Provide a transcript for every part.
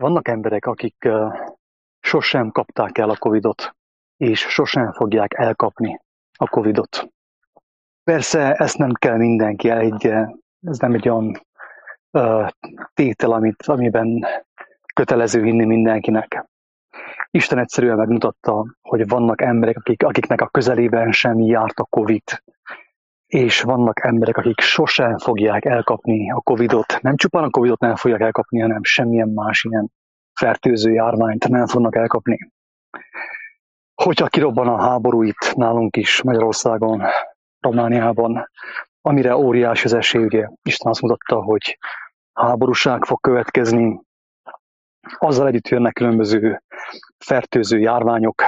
Vannak emberek, akik sosem kapták el a Covidot, és sosem fogják elkapni a Covidot. Persze ezt nem kell mindenki elhiggye, ez nem egy olyan tétel, amiben kötelező hinni mindenkinek. Isten egyszerűen megmutatta, hogy vannak emberek, akiknek a közelében sem járt a Covid, és vannak emberek, akik sosem fogják elkapni a Covidot. Nem csupán a Covidot nem fogják elkapni, hanem semmilyen más ilyen fertőző járványt nem fognak elkapni. Hogyha kirobban a háború itt nálunk is, Magyarországon, Romániában, amire óriási az esély, ugye Isten azt mutatta, hogy háborúság fog következni, azzal együtt jönnek különböző fertőző járványok,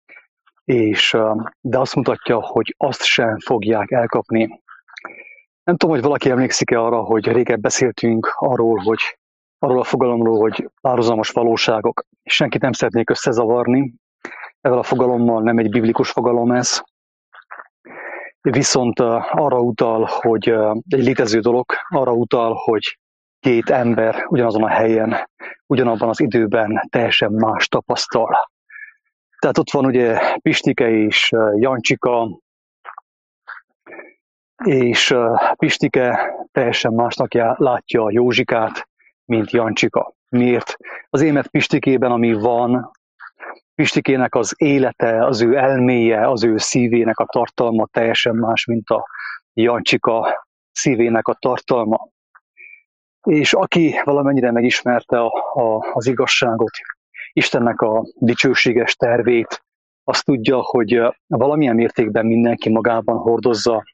de azt mutatja, hogy azt sem fogják elkapni. Nem tudom, hogy valaki emlékszik-e arra, hogy régebb beszéltünk arról a fogalomról, hogy párhuzamos valóságok. Senkit nem szeretnék összezavarni, ezzel a fogalommal nem egy biblikus fogalom ez, viszont arra utal, hogy egy létező dolog, arra utal, hogy két ember ugyanazon a helyen, ugyanabban az időben teljesen más tapasztal. Tehát ott van ugye Pistike és Jancsika, és Pistike teljesen másnak látja Józsikát, mint Jancsika. Miért? Azért, mert Pistikében, ami van, Pistikének az élete, az ő elméje, az ő szívének a tartalma teljesen más, mint a Jancsika szívének a tartalma. És aki valamennyire megismerte az igazságot, Istennek a dicsőséges tervét, azt tudja, hogy valamilyen mértékben mindenki magában hordozza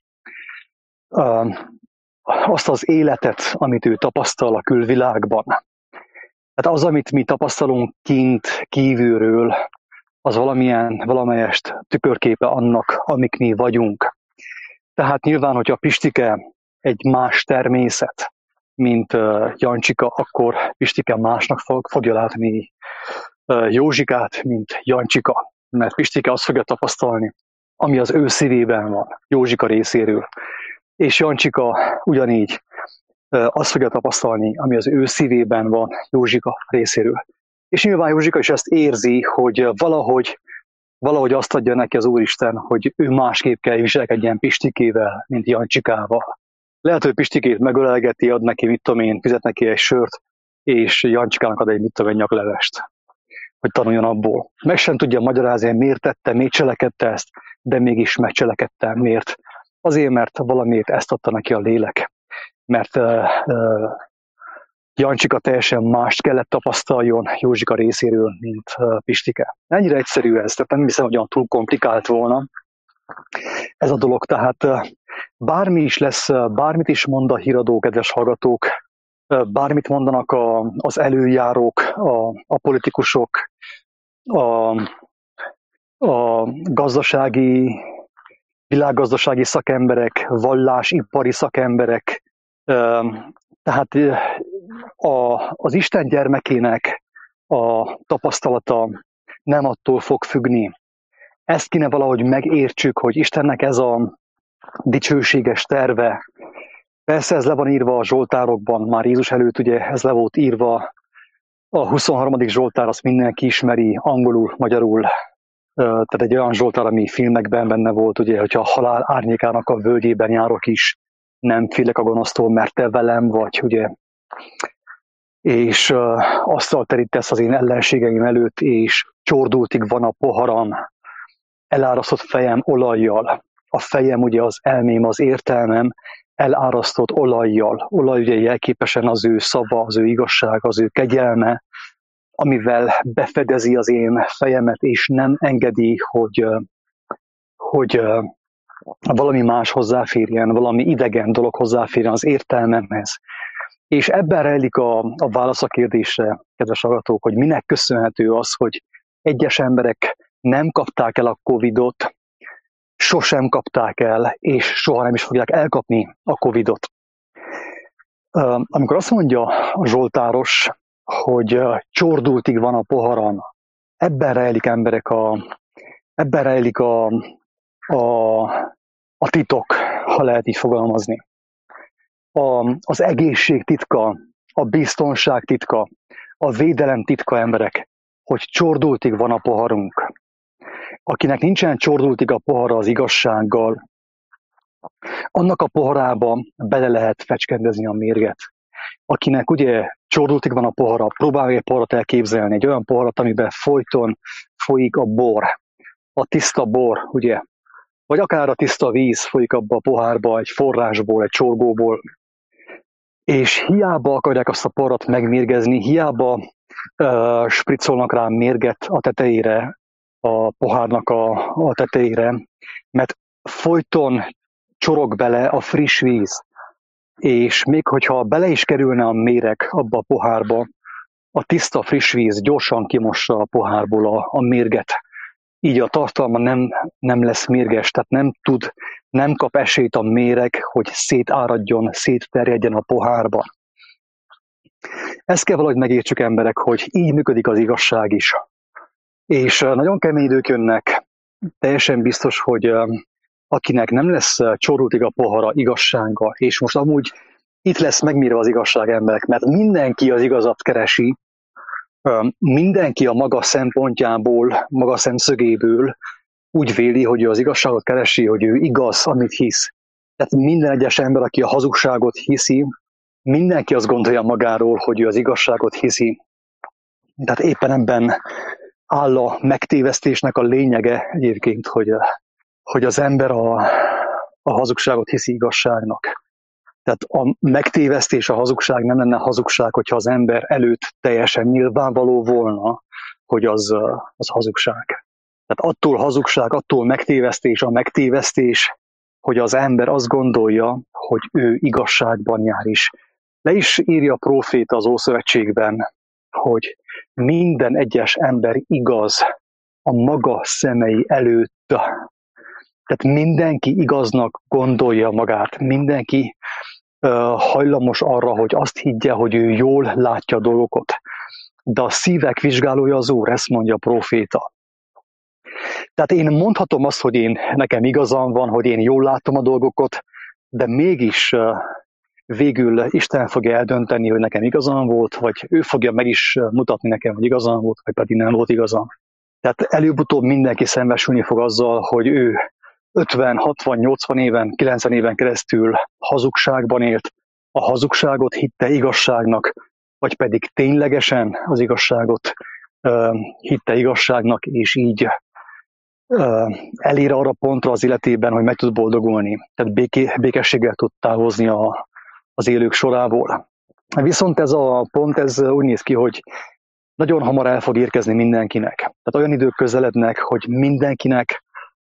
azt az életet, amit ő tapasztal a külvilágban. Tehát az, amit mi tapasztalunk kívülről, az valamelyest tükörképe annak, amik mi vagyunk. Tehát nyilván, hogyha Pistike egy más természet, mint Jancsika, akkor Pistike másnak fogja látni Józsikát, mint Jancsika. Mert Pistike azt fogja tapasztalni, ami az ő szívében van, Józsika részéről. És Jancsika ugyanígy azt fogja tapasztalni, ami az ő szívében van, Józsika részéről. És nyilván Józsika is ezt érzi, hogy valahogy azt adja neki az Úristen, hogy ő másképp kell viselkedjen Pistikével, mint Jancsikával. Lehet, hogy Pistikét megölelgeti, ad neki, fizet neki egy sört, és Jancsikának ad egy, nyaklevest, hogy tanuljon abból. Meg sem tudja magyarázni, miért tette, miért cselekedte ezt, de mégis megcselekedte. Miért? Azért, mert valamiért ezt adta neki a lélek. Mert Jancsika teljesen mást kellett tapasztaljon Józsika részéről, mint Pistike. Ennyire egyszerű ez, tehát nem hiszem, hogy olyan túl komplikált volna ez a dolog. Tehát bármi is lesz, bármit is mond a híradó, kedves hallgatók, bármit mondanak az előjárók, a politikusok, a világgazdasági szakemberek, vallásipari szakemberek, tehát az Isten gyermekének a tapasztalata nem attól fog függni. Ezt kéne valahogy megértsük, hogy Istennek ez a dicsőséges terve. Persze ez le van írva a Zsoltárokban, már Jézus előtt ugye ez le volt írva. A 23. Zsoltár azt mindenki ismeri angolul, magyarul. Tehát egy olyan Zsoltár, ami filmekben benne volt, ugye, hogyha a halál árnyékának a völgyében járok is, nem félek a gonosztól, mert te velem vagy, ugye. És asztal terítesz az én ellenségeim előtt, és csordultig van a poharam, elárasztott fejem olajjal. A fejem ugye az elmém, az értelmem, elárasztott olajjal. Olaj ugye jelképesen az ő szava, az ő igazság, az ő kegyelme, amivel befedezi az én fejemet, és nem engedi, hogy valami más hozzáférjen, valami idegen dolog hozzáférjen az értelmemhez. És ebben rejlik a válasz a kérdésre, kedves hallgatók, hogy minek köszönhető az, hogy egyes emberek nem kapták el a Covidot, sosem kapták el, és soha nem is fogják elkapni a Covidot. Amikor azt mondja a Zsoltáros, hogy csordultig van a poharam, ebben rejlik ebben rejlik a titok, ha lehet így fogalmazni. Az egészség titka, a biztonság titka, a védelem titka emberek, hogy csordultig van a poharunk. Akinek nincsen csordultig a pohara az igazsággal, annak a poharába bele lehet fecskendezni a mérget. Akinek ugye csordultig van a pohara, próbálj egy poharat elképzelni, egy olyan poharat, amiben folyton folyik a bor, a tiszta bor, ugye, vagy akár a tiszta víz folyik abba a pohárba, egy forrásból, egy csorgóból, és hiába akarják azt a poharat megmérgezni, hiába spriccolnak rá mérget a tetejére, a pohárnak a tetejére, mert folyton csorog bele a friss víz, és még hogyha bele is kerülne a méreg abba a pohárba, a tiszta friss víz gyorsan kimossa a pohárból a mérget. Így a tartalma nem lesz mérges, tehát nem kap esélyt a méreg, hogy szétáradjon, szétterjedjen a pohárba. Ezt kell valahogy megértsük emberek, hogy így működik az igazság is. És nagyon kemény idők jönnek, teljesen biztos, hogy akinek nem lesz csordultig a pohara igazsága, és most amúgy itt lesz megmérve az igazság emberek, mert mindenki az igazat keresi, mindenki a maga szempontjából, maga szemszögéből úgy véli, hogy ő az igazságot keresi, hogy ő igaz, amit hisz. Tehát minden egyes ember, aki a hazugságot hiszi, mindenki azt gondolja magáról, hogy ő az igazságot hiszi. Tehát éppen ebben áll a megtévesztésnek a lényege egyébként, hogy az ember a hazugságot hiszi igazságnak. Tehát a megtévesztés, a hazugság nem lenne hazugság, hogyha az ember előtt teljesen nyilvánvaló volna, hogy az hazugság. Tehát attól hazugság, attól megtévesztés, a megtévesztés, hogy az ember azt gondolja, hogy ő igazságban jár is. Le is írja a próféta az Ószövetségben, hogy minden egyes ember igaz a maga szemei előtt. Tehát mindenki igaznak gondolja magát, mindenki hajlamos arra, hogy azt higgye, hogy ő jól látja a dolgokat. De a szívek vizsgálója az Úr, ezt mondja a próféta. Tehát én mondhatom azt, hogy nekem igazam van, hogy én jól látom a dolgokat, de mégis végül Isten fogja eldönteni, hogy nekem igazam volt, vagy ő fogja meg is mutatni nekem, hogy igazam volt, vagy pedig nem volt igazam. Tehát előbb-utóbb mindenki szembesülni fog azzal, hogy ő 50, 60, 80 éven, 90 éven keresztül hazugságban élt, a hazugságot hitte igazságnak, vagy pedig ténylegesen az igazságot hitte igazságnak, és így elér arra pontra az életében, hogy meg tud boldogulni. Tehát békességgel tud távozni az élők sorából. Viszont ez a pont, ez úgy néz ki, hogy nagyon hamar el fog érkezni mindenkinek. Tehát olyan idők közelednek, hogy mindenkinek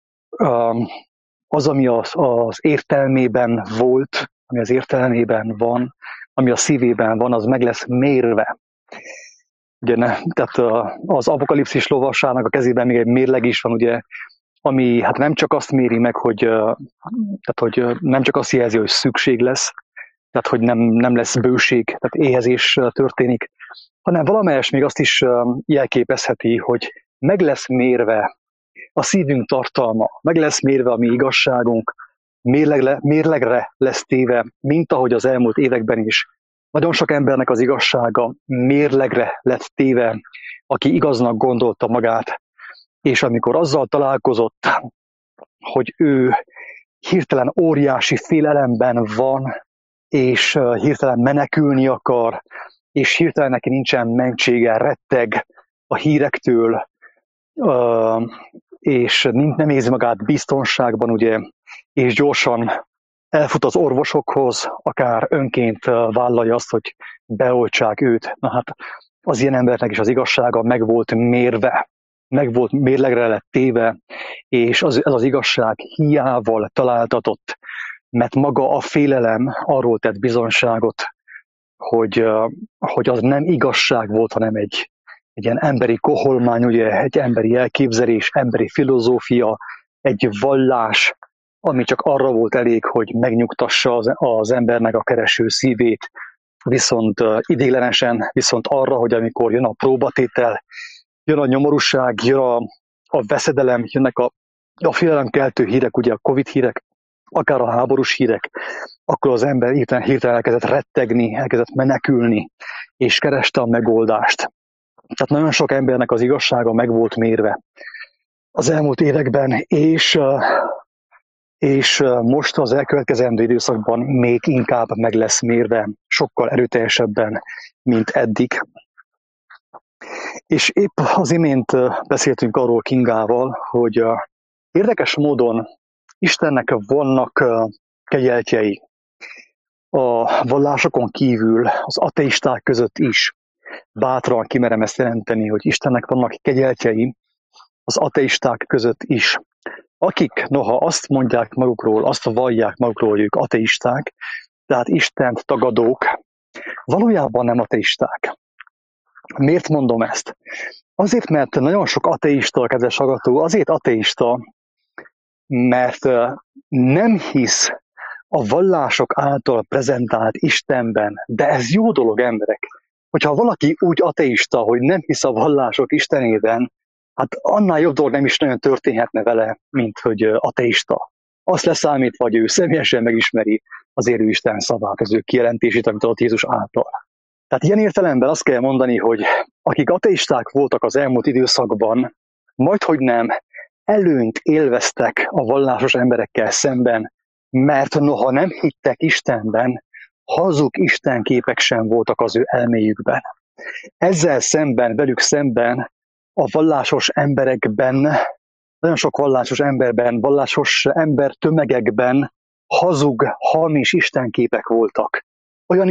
az, ami az értelmében volt, ami az értelmében van, ami a szívében van, az meg lesz mérve. Ugye tehát az apokalipszis lovasának a kezében még egy mérleg is van, ugye, ami hát nem csak azt méri meg, hogy nem csak azt jelzi, hogy szükség lesz, tehát hogy nem lesz bőség, tehát éhezés történik, hanem valamelyes még azt is jelképezheti, hogy meg lesz mérve a szívünk tartalma, meg lesz mérve a mi igazságunk, mérlegre lesz téve, mint ahogy az elmúlt években is. Nagyon sok embernek az igazsága mérlegre lett téve, aki igaznak gondolta magát, és amikor azzal találkozott, hogy ő hirtelen óriási félelemben van, és hirtelen menekülni akar, és hirtelen neki nincsen mentsége, retteg a hírektől, és nem érzi magát biztonságban, ugye, és gyorsan elfut az orvosokhoz, akár önként vállalja azt, hogy beoltsák őt. Na hát az ilyen embernek is az igazsága meg volt mérve, meg volt mérlegre lett téve, és ez az igazság hiával találtatott, mert maga a félelem arról tett bizonyságot, hogy az nem igazság volt, hanem egy ilyen emberi koholmány, ugye, egy emberi elképzelés, emberi filozófia, egy vallás, ami csak arra volt elég, hogy megnyugtassa az embernek a kereső szívét, viszont idéglenesen, viszont arra, hogy amikor jön a próbatétel, jön a nyomorúság, jön a veszedelem, jönnek a félelemkeltő hírek, ugye a Covid hírek, akár a háborús hírek, akkor az ember hirtelen elkezdett rettegni, elkezdett menekülni, és kereste a megoldást. Tehát nagyon sok embernek az igazsága meg volt mérve az elmúlt években, és most az elkövetkezendő időszakban még inkább meg lesz mérve, sokkal erőteljesebben, mint eddig. És épp az imént beszéltünk arról Kingával, hogy érdekes módon Istennek vannak kegyeltjei a vallásokon kívül, az ateisták között is. Bátran kimerem ezt jelenteni, hogy Istennek vannak kegyeltjei az ateisták között is. Akik noha azt mondják magukról, azt vallják magukról, hogy ők ateisták, tehát Istent tagadók, valójában nem ateisták. Miért mondom ezt? Azért, mert nagyon sok ateista, kedves hallgató, azért ateista, mert nem hisz a vallások által prezentált Istenben, de ez jó dolog, emberek. Hogyha valaki úgy ateista, hogy nem hisz a vallások Istenében, hát annál jobb dolog nem is nagyon történhetne vele, mint hogy ateista. Azt leszámítva, hogy ő személyesen megismeri az élő Isten szavát, az ő kijelentését, amit adott Jézus által. Tehát ilyen értelemben azt kell mondani, hogy akik ateisták voltak az elmúlt időszakban, majdhogy nem előnyt élveztek a vallásos emberekkel szemben, mert noha nem hittek Istenben, hazug istenképek sem voltak az ő elméjükben. Ezzel szemben, velük szemben a vallásos emberekben, nagyon sok vallásos emberben, vallásos ember tömegekben hazug, hamis istenképek voltak. Olyan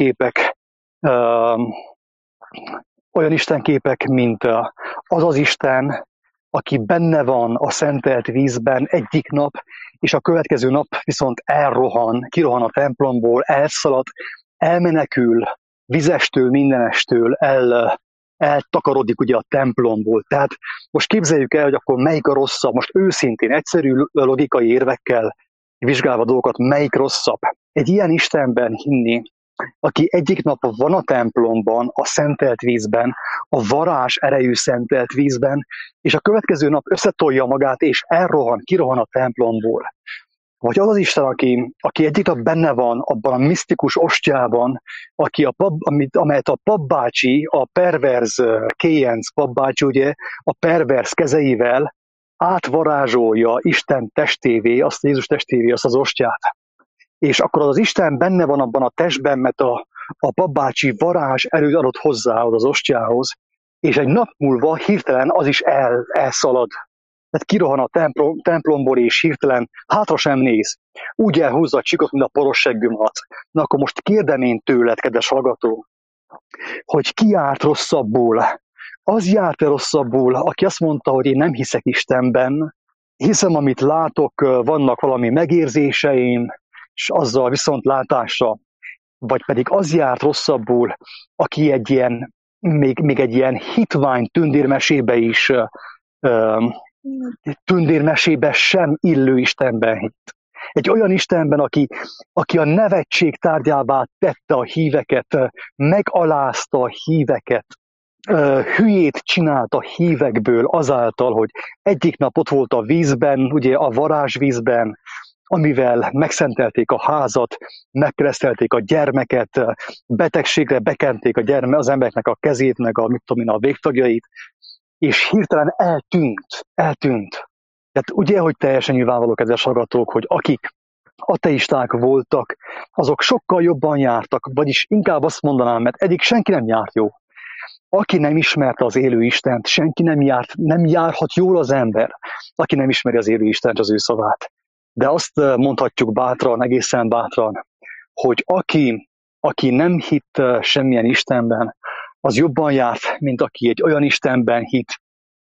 istenképek, mint az az Isten, aki benne van a szentelt vízben egyik nap, és a következő nap viszont kirohan a templomból, elszalad, elmenekül vizestől, mindenestől, eltakarodik ugye a templomból. Tehát most képzeljük el, hogy akkor melyik a rosszabb, most őszintén, egyszerű logikai érvekkel vizsgálva dolgokat, melyik rosszabb. Egy ilyen Istenben hinni, aki egyik nap van a templomban, a szentelt vízben, a varázs erejű szentelt vízben, és a következő nap összetolja magát, és kirohan a templomból. Vagy az az Isten, aki egyik nap benne van abban a misztikus ostjában, amelyet a papbácsi, a perverz kéjenc papbácsi, ugye, a perverz kezeivel átvarázsolja Isten testévé, azt Jézus testévé, azt az ostját. És akkor az Isten benne van abban a testben, mert a papbácsi varázs erőt adott hozzá az ostjához, és egy nap múlva hirtelen az is elszalad. Tehát kirohan a templomból, és hirtelen hátra sem néz. Úgy elhúzza a csikot, mint a poros seggümat. Na akkor most kérdem én tőled, kedves hallgató, hogy ki járt rosszabbul? Az járt rosszabbul, aki azt mondta, hogy én nem hiszek Istenben, hiszem, amit látok, vannak valami megérzéseim, és azzal viszontlátásra, vagy pedig az járt rosszabbul, aki még egy ilyen hitvány tündérmesébe is, tündérmesébe sem illő Istenben hitt. Egy olyan Istenben, aki a nevetség tárgyává tette a híveket, megalázta a híveket, hülyét csinált a hívekből azáltal, hogy egyik nap ott volt a vízben, ugye a varázsvízben, amivel megszentelték a házat, megkeresztelték a gyermeket, betegségre bekenték az embereknek a kezét, meg a végtagjait, és hirtelen eltűnt. Tehát ugye, hogy teljesen nyilvánvaló, kedves hallgatók, hogy akik ateisták voltak, azok sokkal jobban jártak, vagyis inkább azt mondanám, mert egyik senki nem járt jó. Aki nem ismerte az élő Istent, senki nem járhat jól az ember, aki nem ismeri az élő Istent, az ő szavát. De azt mondhatjuk bátran, egészen bátran, hogy aki nem hitt semmilyen Istenben, az jobban járt, mint aki egy olyan Istenben hitt,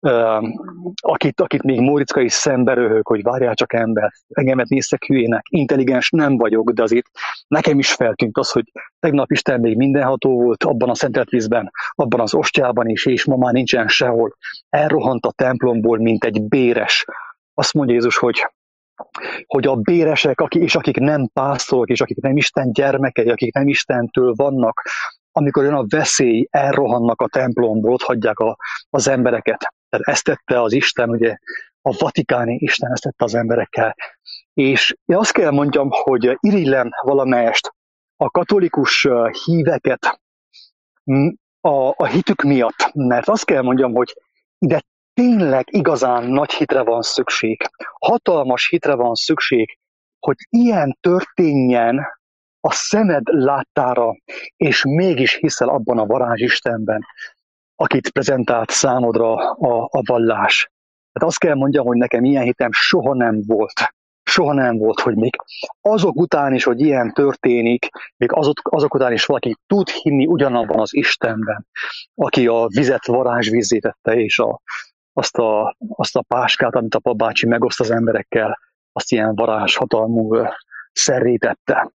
akit még Móriczka is szembe röhög, hogy várjál csak ember, engemet néztek hülyének, intelligens nem vagyok, de azért nekem is feltűnt az, hogy tegnap Isten még mindenható volt abban a szentelt vízben, abban az ostjában is, és ma már nincsen sehol. Elrohant a templomból, mint egy béres. Azt mondja Jézus, hogy a béresek, akik nem pásztorok, és akik nem Isten gyermekei, akik nem Istentől vannak, amikor jön a veszély, elrohannak a templomból, ott hagyják az embereket. Tehát ezt tette az Isten, ugye a vatikáni Isten ezt tette az emberekkel. És én azt kell mondjam, hogy irigylem valamelyest a katolikus híveket a hitük miatt, mert azt kell mondjam, hogy ide tényleg igazán nagy hitre van szükség, hatalmas hitre van szükség, hogy ilyen történjen a szemed láttára, és mégis hiszel abban a varázsistenben, akit prezentált számodra a vallás. Tehát azt kell mondjam, hogy nekem ilyen hitem soha nem volt. Soha nem volt, hogy még azok után is, hogy ilyen történik, még azok után is valaki tud hinni ugyanabban az Istenben, aki a vizet varázsvízzé tette, és azt a páskát, amit a papbácsi megoszt az emberekkel, azt ilyen varázshatalmú szerrítette.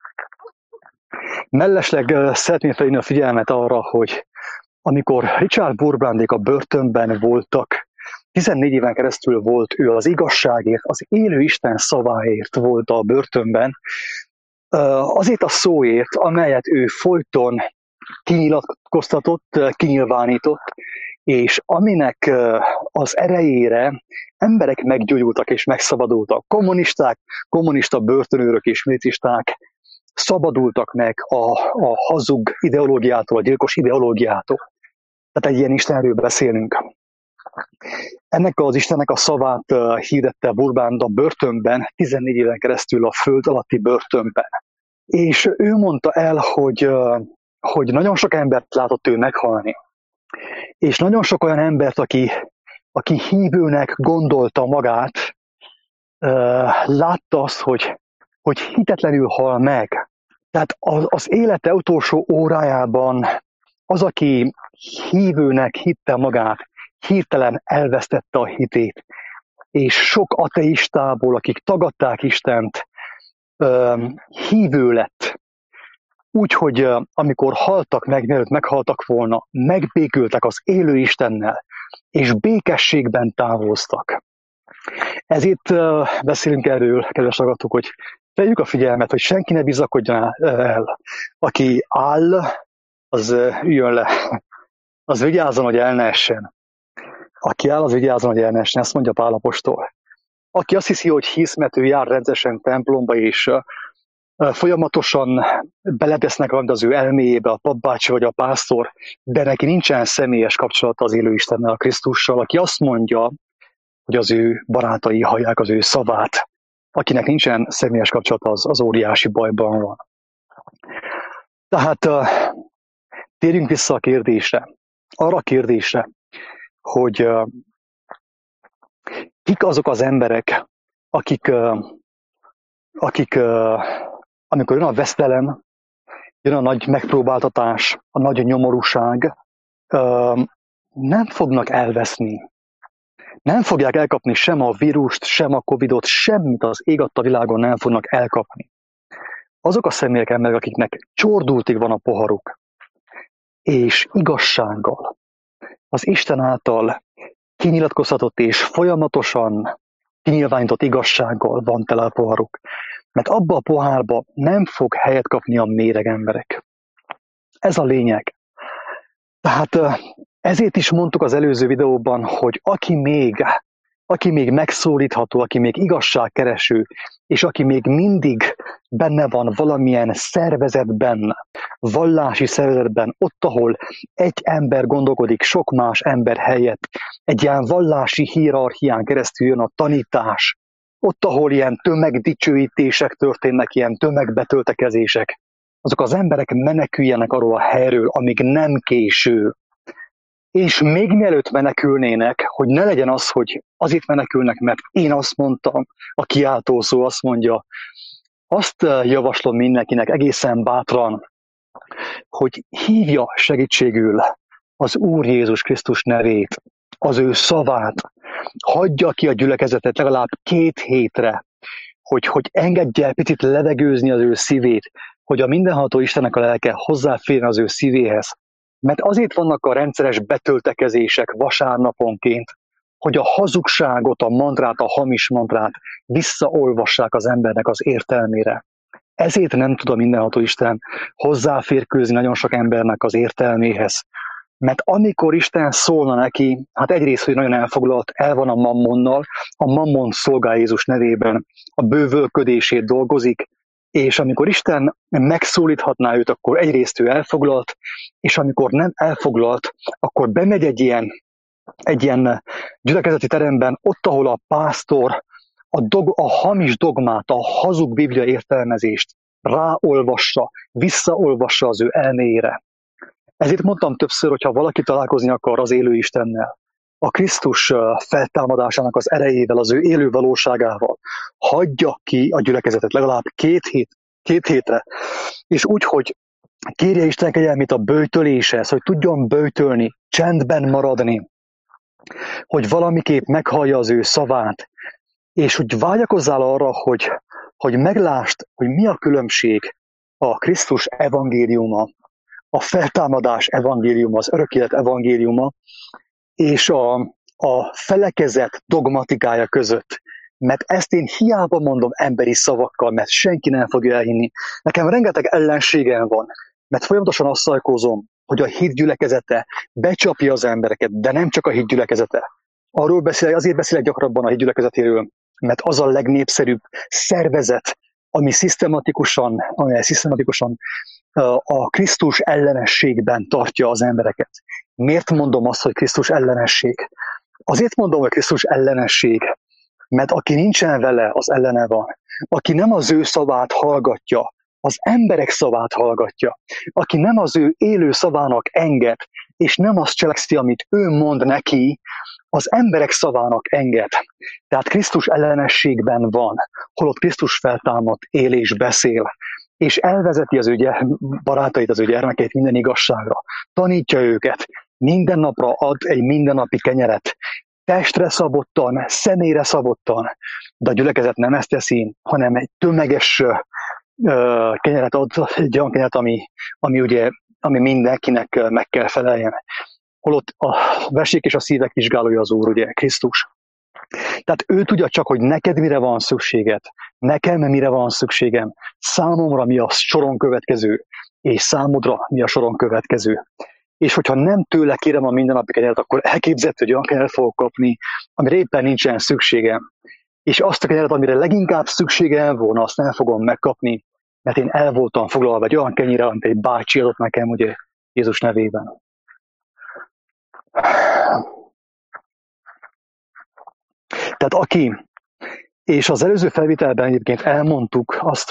Mellesleg szeretném felhívni a figyelmet arra, hogy amikor Richard Wurmbrandék a börtönben voltak, 14 éven keresztül volt ő az igazságért, az élő Isten szaváért volt a börtönben, azért a szóért, amelyet ő folyton kinyilatkoztatott, kinyilvánított, és aminek az erejére emberek meggyógyultak és megszabadultak. Kommunisták, kommunista börtönőrök és milicisták szabadultak meg a hazug ideológiától, a gyilkos ideológiától. Tehát egy ilyen Istenről beszélünk. Ennek az Istennek a szavát hirdette Wurmbrand a börtönben, 14 éven keresztül a föld alatti börtönben. És ő mondta el, hogy nagyon sok embert látott ő meghalni. És nagyon sok olyan embert, aki hívőnek gondolta magát, látta azt, hogy hitetlenül hal meg. Tehát az élete utolsó órájában az, aki hívőnek hitte magát, hirtelen elvesztette a hitét. És sok ateistából, akik tagadták Istent, hívő lett. Úgyhogy amikor haltak meg, mielőtt meghaltak volna, megbékültek az élő Istennel, és békességben távoztak. Ezért beszélünk erről, kedves hallgatók, hogy vegyük a figyelmet, hogy senki ne bizakodjon el. Aki áll, az üljön le. Az vigyázzon, hogy el ne essen. Aki áll, az vigyázzon, hogy el ne essen. Ezt mondja Pál apostol. Aki azt hiszi, hogy hisz, mert ő jár rendszeresen templomba, és folyamatosan beletesznek valamit az ő elméjébe, a papbácsi vagy a pásztor, de neki nincsen személyes kapcsolata az élő Istennel, a Krisztussal, aki azt mondja, hogy az ő barátai hallják az ő szavát, akinek nincsen személyes kapcsolata, az óriási bajban van. Tehát térjünk vissza a kérdésre, arra a kérdésre, hogy kik azok az emberek, akik amikor jön a vesztelem, jön a nagy megpróbáltatás, a nagy nyomorúság, nem fognak elveszni. Nem fogják elkapni sem a vírust, sem a Covidot, semmit az ég adta világon nem fognak elkapni. Azok a személyek emberek, akiknek csordultig van a poharuk, és igazsággal, az Isten által kinyilatkoztatott és folyamatosan kinyilvánított igazsággal van tele a poharuk. Mert abba a pohárba nem fog helyet kapni a méreg emberek. Ez a lényeg. Tehát ezért is mondtuk az előző videóban, hogy aki még megszólítható, aki még igazságkereső, és aki még mindig benne van valamilyen szervezetben, vallási szervezetben, ott, ahol egy ember gondolkodik sok más ember helyett, egy ilyen vallási hierarchián keresztül jön a tanítás, ott, ahol ilyen tömegdicsőítések történnek, ilyen tömegbetöltekezések, azok az emberek meneküljenek arról a helyről, amíg nem késő. És még mielőtt menekülnének, hogy ne legyen az, hogy azért menekülnek, mert én azt mondtam, a kiáltó szó azt mondja, azt javaslom mindenkinek egészen bátran, hogy hívja segítségül az Úr Jézus Krisztus nevét, az ő szavát, hagyja ki a gyülekezetet legalább 2 hétre, hogy engedje el picit levegőzni az ő szívét, hogy a mindenható Istennek a lelke hozzáférjen az ő szívéhez. Mert azért vannak a rendszeres betöltekezések vasárnaponként, hogy a hazugságot, a mantrát, a hamis mantrát visszaolvassák az embernek az értelmére. Ezért nem tud a mindenható Isten hozzáférkőzni nagyon sok embernek az értelméhez, Mert amikor Isten szólna neki, hát egyrészt, hogy nagyon elfoglalt, el van a mammonnal, a mammon szolgál Jézus nevében, a bővölködését dolgozik, és amikor Isten megszólíthatná őt, akkor egyrészt ő elfoglalt, és amikor nem elfoglalt, akkor bemegy egy ilyen gyülekezeti teremben, ott, ahol a pásztor a hamis dogmát, a hazug biblia értelmezést ráolvassa, visszaolvassa az ő elméjére. Ezért mondtam többször, hogyha valaki találkozni akar az élő Istennel, a Krisztus feltámadásának az erejével, az ő élő valóságával, hagyja ki a gyülekezetet legalább két hétre, és úgy, hogy kérje Isten kegyelmét a böjtöléshez, hogy tudjon böjtölni, csendben maradni, hogy valamiképp meghallja az ő szavát, és hogy vágyakozzál arra, hogy meglásd, hogy mi a különbség a Krisztus evangéliuma, a feltámadás evangéliuma, az örök élet evangéliuma, és a felekezet dogmatikája között. Mert ezt én hiába mondom emberi szavakkal, mert senki nem fogja elhinni. Nekem rengeteg ellenségem van, mert folyamatosan azt szajkózom, hogy a hit gyülekezete becsapja az embereket, de nem csak a hit gyülekezete. Azért beszélek gyakrabban a hit gyülekezetéről, mert az a legnépszerűbb szervezet, amely szisztematikusan a Krisztus ellenességben tartja az embereket. Miért mondom azt, hogy Krisztus ellenesség? Azért mondom, hogy Krisztus ellenesség, mert aki nincsen vele, az ellene van. Aki nem az ő szavát hallgatja, az emberek szavát hallgatja. Aki nem az ő élő szavának enged, és nem azt cselekszi, amit ő mond neki, az emberek szavának enged. Tehát Krisztus ellenességben van, holott Krisztus feltámadt, él és beszél, és elvezeti az ő barátait, az ő gyermekeit minden igazságra. Tanítja őket, minden napra ad egy mindennapi kenyeret, testre szabottan, személyre szabottan, de a gyülekezet nem ezt teszi, hanem egy tömeges kenyeret ad, egy olyan kenyeret, ami mindenkinek meg kell feleljen. Holott a vesék és a szívek vizsgálója az Úr, ugye, Krisztus. Tehát ő tudja csak, hogy neked mire van szükséged, nekem mire van szükségem, számomra mi a soron következő, és számodra mi a soron következő. És hogyha nem tőle kérem a mindennapi kenyeret, akkor elképzelhető, hogy olyan kenyeret fogok kapni, amire éppen nincsen szükségem. És azt a kenyeret, amire leginkább szükségem volna, azt nem fogom megkapni, mert én el voltam foglalva egy olyan kenyére, amit egy bácsi adott nekem, ugye, Jézus nevében. Tehát és az előző felvételben egyébként elmondtuk azt,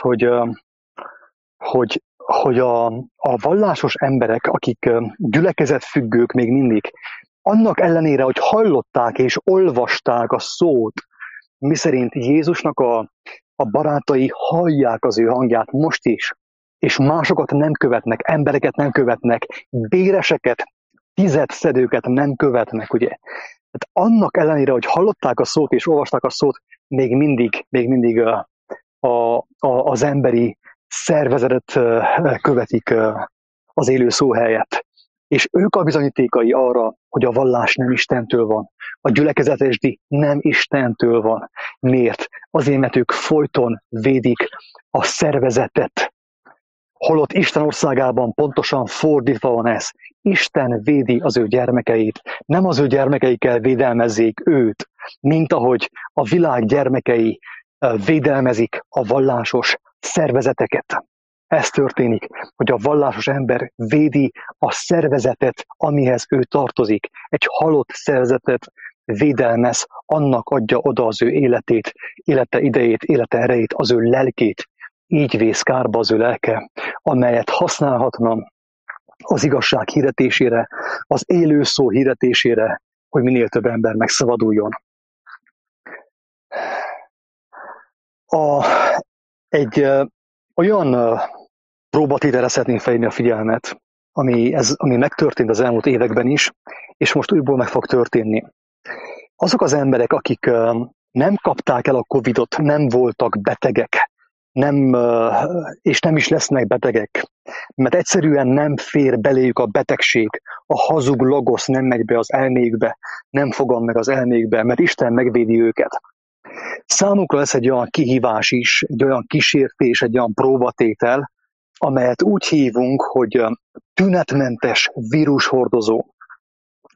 hogy a vallásos emberek, akik gyülekezetfüggők még mindig, annak ellenére, hogy hallották és olvasták a szót, miszerint Jézusnak a barátai hallják az ő hangját most is, és másokat nem követnek, embereket nem követnek, béreseket, tizedszedőket nem követnek, ugye. Tehát annak ellenére, hogy hallották a szót és olvasták a szót, még mindig az emberi szervezetet követik az élő szó helyett. És ők a bizonyítékai arra, hogy a vallás nem Istentől van. A gyülekezetesdi nem Istentől van. Miért? Azért, mert ők folyton védik a szervezetet. Holott Isten országában pontosan fordítva van ez. Isten védi az ő gyermekeit. Nem az ő gyermekeikkel védelmezzék őt, mint ahogy a világ gyermekei védelmezik a vallásos szervezeteket. Ez történik, hogy a vallásos ember védi a szervezetet, amihez ő tartozik. Egy halott szervezetet védelmez, annak adja oda az ő életét, élete idejét, élete erejét, az ő lelkét. Így vész kárba az ő lelke, amelyet használhatna az igazság hirdetésére, az élő szó hirdetésére, hogy minél több ember megszabaduljon. Egy olyan próbatételre szeretném felhívni a figyelmet, ami megtörtént az elmúlt években is, és most újból meg fog történni. Azok az emberek, akik nem kapták el a Covid-ot, nem voltak betegek, és nem is lesznek betegek, mert egyszerűen nem fér beléjük a betegség, a hazug logosz nem megy be az elméjükbe, nem fogan meg az elméjükbe, mert Isten megvédi őket. Számukra lesz egy olyan kihívás is, egy olyan kísértés, egy olyan próbatétel, amelyet úgy hívunk, hogy tünetmentes vírushordozó.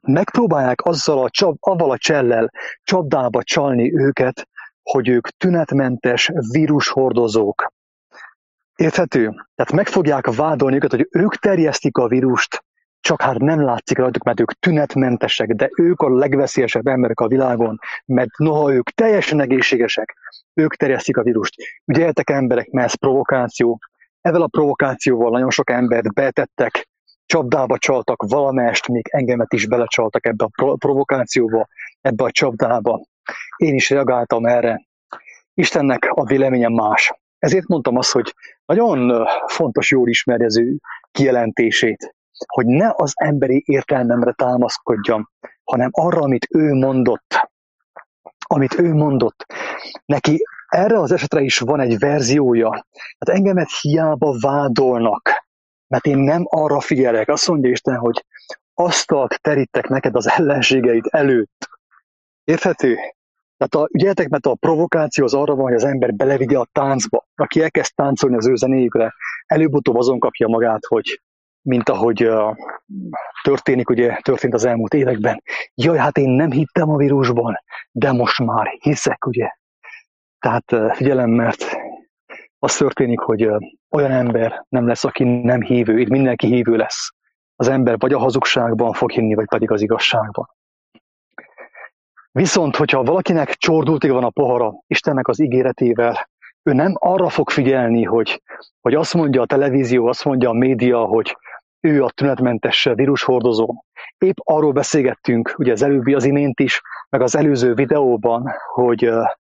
megpróbálják avval a csellel csapdába csalni őket, hogy ők tünetmentes vírushordozók. Érthető? Tehát meg fogják vádolni őket, hogy ők terjesztik a vírust, csak hát nem látszik rajtuk, mert ők tünetmentesek, de ők a legveszélyesebb emberek a világon, mert noha ők teljesen egészségesek, ők terjesztik a vírust. Ügyeljetek emberek, mert ez provokáció. Ezzel a provokációval nagyon sok embert betettek, csapdába csaltak, valamelyest még engemet is belecsaltak ebbe a provokációba, ebbe a csapdába. Én is reagáltam erre. Istennek a véleménye más. Ezért mondtam azt, hogy nagyon fontos jól ismerni az ő kijelentését, hogy ne az emberi értelmemre támaszkodjam, hanem arra, amit ő mondott. Amit ő mondott. Neki erre az esetre is van egy verziója. Hát engemet hiába vádolnak, mert én nem arra figyelek. Azt mondja Isten, hogy asztalt terítek neked az ellenségeid előtt. Érthető? Tehát ügyeljetek, mert a provokáció az arra van, hogy az ember belevigye a táncba. Aki elkezd táncolni az ő zenéjükre, előbb-utóbb azon kapja magát, hogy mint ahogy történt az elmúlt években. Jaj, hát én nem hittem a vírusban, de most már hiszek, ugye? Tehát figyelem, mert az történik, hogy olyan ember nem lesz, aki nem hívő, itt mindenki hívő lesz. Az ember vagy a hazugságban fog hinni, vagy pedig az igazságban. Viszont, hogyha valakinek csordultig van a pohara Istennek az ígéretével, ő nem arra fog figyelni, hogy azt mondja a televízió, azt mondja a média, hogy ő a tünetmentes vírushordozó. Épp arról beszélgettünk, ugye az imént is, meg az előző videóban, hogy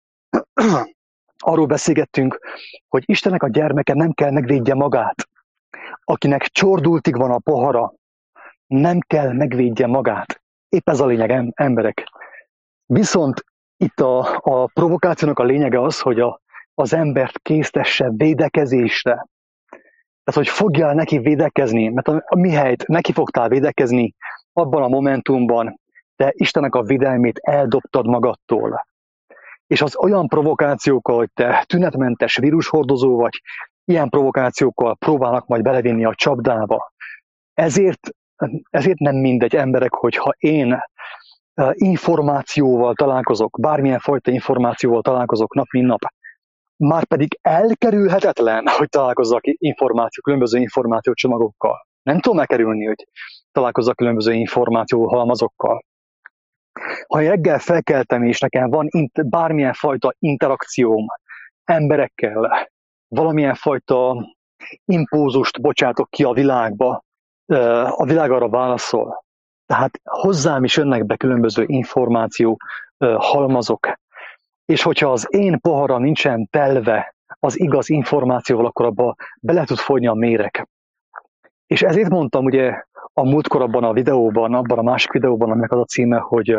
arról beszélgettünk, hogy Istennek a gyermeke nem kell megvédje magát. Akinek csordultig van a pohara, nem kell megvédje magát. Épp ez a lényeg, emberek. Viszont itt a provokációnak a lényege az, hogy az embert késztesse védekezésre. Tehát, hogy fogjál neki védekezni, mert mihelyt neki fogtál védekezni, abban a momentumban te Istennek a védelmét eldobtad magadtól. És az olyan provokációkkal, hogy te tünetmentes vírushordozó vagy, ilyen provokációkkal próbálnak majd belevinni a csapdába. Ezért nem mindegy, emberek, hogyha én információval találkozok, bármilyen fajta információval találkozok nap, mint nap, már pedig elkerülhetetlen, hogy találkozzak különböző információcsomagokkal. Nem tudom elkerülni, hogy találkozzak különböző információhalmazokkal. Ha én reggel felkeltem, és nekem van bármilyen fajta interakcióm emberekkel, valamilyen fajta impulzust bocsátok ki a világba, a világ arra válaszol. Tehát hozzám is jönnek be különböző információ halmazok. És hogyha az én poharam nincsen telve az igaz információval, akkor abba bele tud fogyni a méreg. És ezért mondtam ugye a múltkor abban a videóban, abban a másik videóban, aminek az a címe, hogy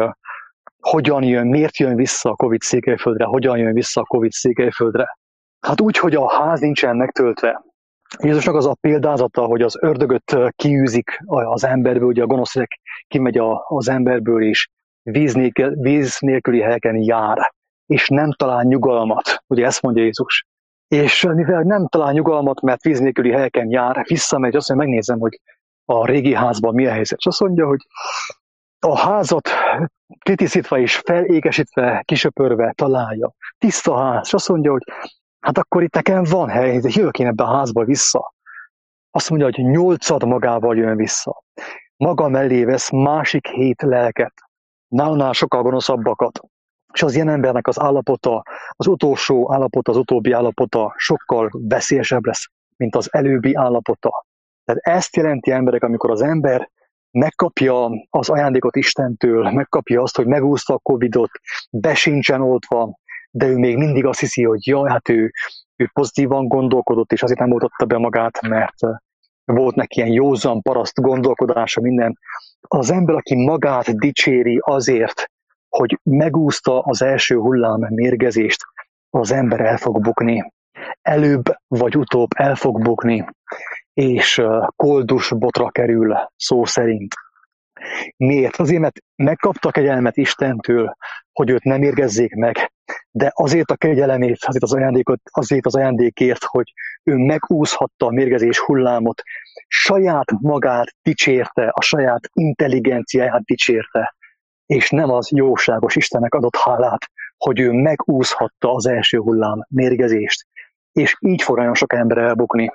miért jön vissza a Covid Székelyföldre, hogyan jön vissza a Covid Székelyföldre. Hát úgy, hogy a ház nincsen megtöltve. Jézusnak az a példázata, hogy az ördögöt kiűzik az emberből, ugye a gonoszek kimegy az emberből, és víz nélküli helyeken jár, és nem talál nyugalmat. Ugye ezt mondja Jézus. És mivel nem talál nyugalmat, mert víz nélküli helyeken jár, visszamegy, azt mondja, megnézem, hogy a régi házban mi a helyzet. És azt mondja, hogy a házat kitisztítva és felégesítve, kisöpörve találja. Tiszta ház. És azt mondja, hogy hát akkor itt nekem van hely, de jövök én ebbe a házba vissza. Azt mondja, hogy 8 magával jön vissza. Maga mellé vesz másik 7 lelket. Nálnál sokkal gonoszabbakat. És az ilyen embernek az állapota, az utolsó állapota, az utóbbi állapota sokkal veszélyesebb lesz, mint az előbbi állapota. Tehát ezt jelenti, emberek, amikor az ember megkapja az ajándékot Istentől, megkapja azt, hogy megúszta a Covidot, be sincsen oltva, de ő még mindig azt hiszi, hogy jaj, hát ő pozitívan gondolkodott, és azért nem oltotta be magát, mert volt neki ilyen józan paraszt gondolkodása, minden. Az ember, aki magát dicséri azért, hogy megúszta az első hullám mérgezést, az ember el fog bukni. Előbb vagy utóbb el fog bukni, és koldus botra kerül, szó szerint. Miért? Azért, mert megkapta kegyelmet Istentől, hogy őt nem mérgezzék meg, de azért a kegyelemét, azért az ajándékért, hogy ő megúszhatta a mérgezés hullámot, saját magát dicsérte, a saját intelligenciáját dicsérte, és nem az jóságos Istennek adott hálát, hogy ő megúszhatta az első hullám mérgezést, és így fog nagyon sok ember elbukni.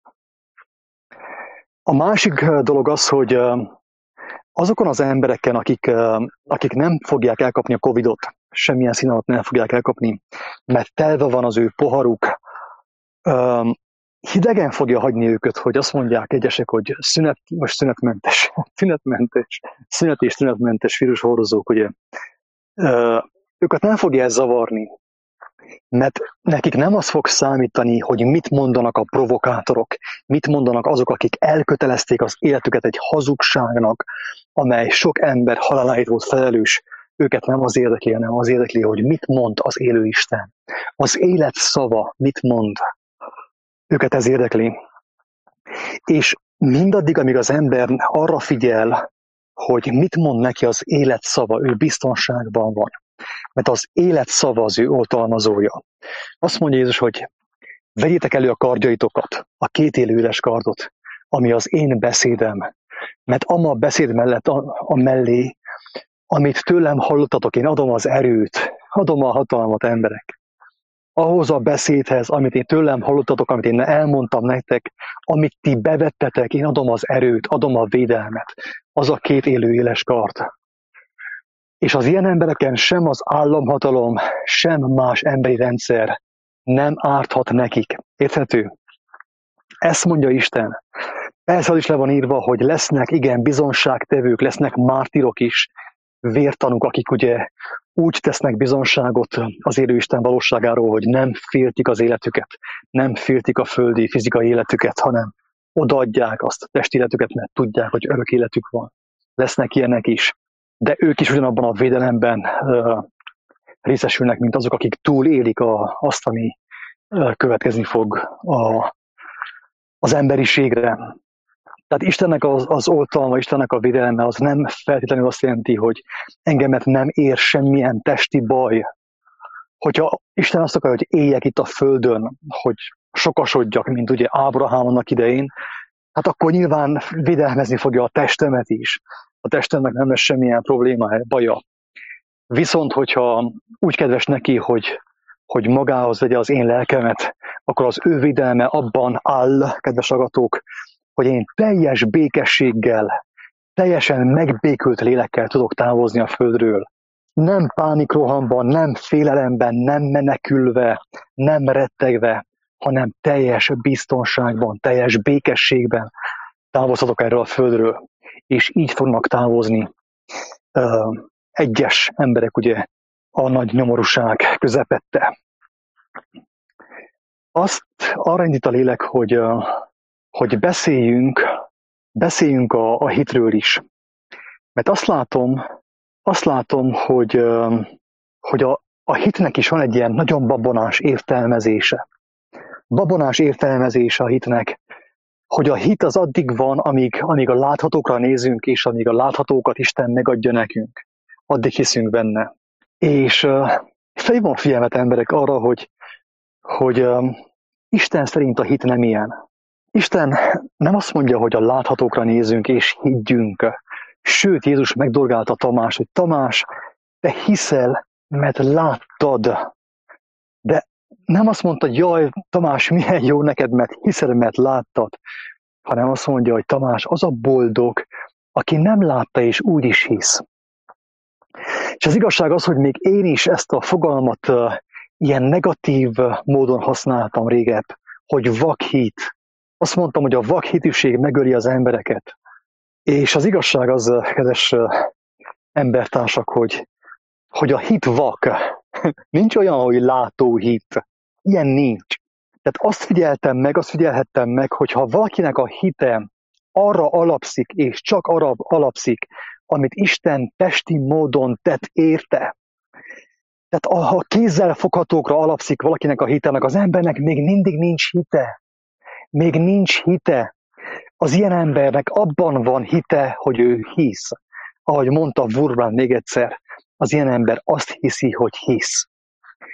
A másik dolog az, hogy azokon az embereken, akik nem fogják elkapni a Covid-ot, semmilyen szín alatt nem fogják elkapni, mert telve van az ő poharuk, hidegen fogja hagyni őket, hogy azt mondják egyesek, hogy szünetmentes és szünetmentes vírushordozók, ugye. Őket nem fogja ez zavarni, mert nekik nem az fog számítani, hogy mit mondanak a provokátorok, mit mondanak azok, akik elkötelezték az életüket egy hazugságnak, amely sok ember haláláért volt felelős. Őket nem az érdekli, hanem az érdekli, hogy mit mond az élő Isten. Az élet szava mit mond. Őket ez érdekli. És mindaddig, amíg az ember arra figyel, hogy mit mond neki az élet szava, ő biztonságban van. Mert az élet szava az ő oltalmazója. Azt mondja Jézus, hogy vegyétek elő a kardjaitokat, a két élő éles kardot, ami az én beszédem. Mert a beszéd mellett a mellé, amit tőlem hallottatok, én adom az erőt, adom a hatalmat, emberek. Ahhoz a beszédhez, amit én tőlem hallottatok, amit én elmondtam nektek, amit ti bevettetek, én adom az erőt, adom a védelmet. Az a két élő éles kard. És az ilyen embereken sem az államhatalom, sem más emberi rendszer nem árthat nekik. Érthető? Ezt mondja Isten. Persze az is le van írva, hogy lesznek igen bizonságtevők, lesznek mártirok is, vértanúk, akik ugye úgy tesznek bizonságot az élő Isten valóságáról, hogy nem féltik az életüket, nem féltik a földi fizikai életüket, hanem odaadják azt a testi életüket, mert tudják, hogy örök életük van. Lesznek ilyenek is. De ők is ugyanabban a védelemben részesülnek, mint azok, akik túlélik azt, ami következni fog az emberiségre. Tehát Istennek az oltalma, Istennek a védelme az nem feltétlenül azt jelenti, hogy engemet nem ér semmilyen testi baj. Hogyha Isten azt akarja, hogy éljek itt a földön, hogy sokasodjak, mint ugye Ábrahám annak idején, hát akkor nyilván védelmezni fogja a testemet is. A testemnek nem lesz semmilyen problémája, baja. Viszont, hogyha úgy kedves neki, hogy magához vegye az én lelkemet, akkor az ő védelme abban áll, kedves agatók, hogy én teljes békességgel, teljesen megbékült lélekkel tudok távozni a földről. Nem pánikrohamban, nem félelemben, nem menekülve, nem rettegve, hanem teljes biztonságban, teljes békességben távozhatok erről a földről. És így fognak távozni egyes emberek ugye a nagy nyomorúság közepette. Azt arra indít a lélek, hogy beszéljünk a hitről is. Mert azt látom, hogy a hitnek is van egy ilyen nagyon babonás értelmezése. Babonás értelmezése a hitnek, hogy a hit az addig van, amíg a láthatókra nézünk, és amíg a láthatókat Isten megadja nekünk. Addig hiszünk benne. És felhívom a figyelmet emberek arra, hogy Isten szerint a hit nem ilyen. Isten nem azt mondja, hogy a láthatókra nézünk és higgyünk. Sőt, Jézus megdorgálta Tamás, hogy Tamás, te hiszel, mert láttad. De nem azt mondta, hogy jaj, Tamás, milyen jó neked, mert hiszel, mert láttad. Hanem azt mondja, hogy Tamás, az a boldog, aki nem látta és úgy is hisz. És az igazság az, hogy még én is ezt a fogalmat ilyen negatív módon használtam régebb, hogy vakhit. Azt mondtam, hogy a vakhitűség megöli az embereket. És az igazság az, kedves embertársak, hogy a hit vak. Nincs olyan, hogy látó hit. Ilyen nincs. Tehát azt figyelhettem meg, hogy ha valakinek a hite arra alapszik, és csak arra alapszik, amit Isten testi módon tett érte. Tehát ha kézzel foghatókra alapszik valakinek a hitenek, az embernek még mindig nincs hite. Még nincs hite. Az ilyen embernek abban van hite, hogy ő hisz. Ahogy mondta Wurmbrand még egyszer, az ilyen ember azt hiszi, hogy hisz.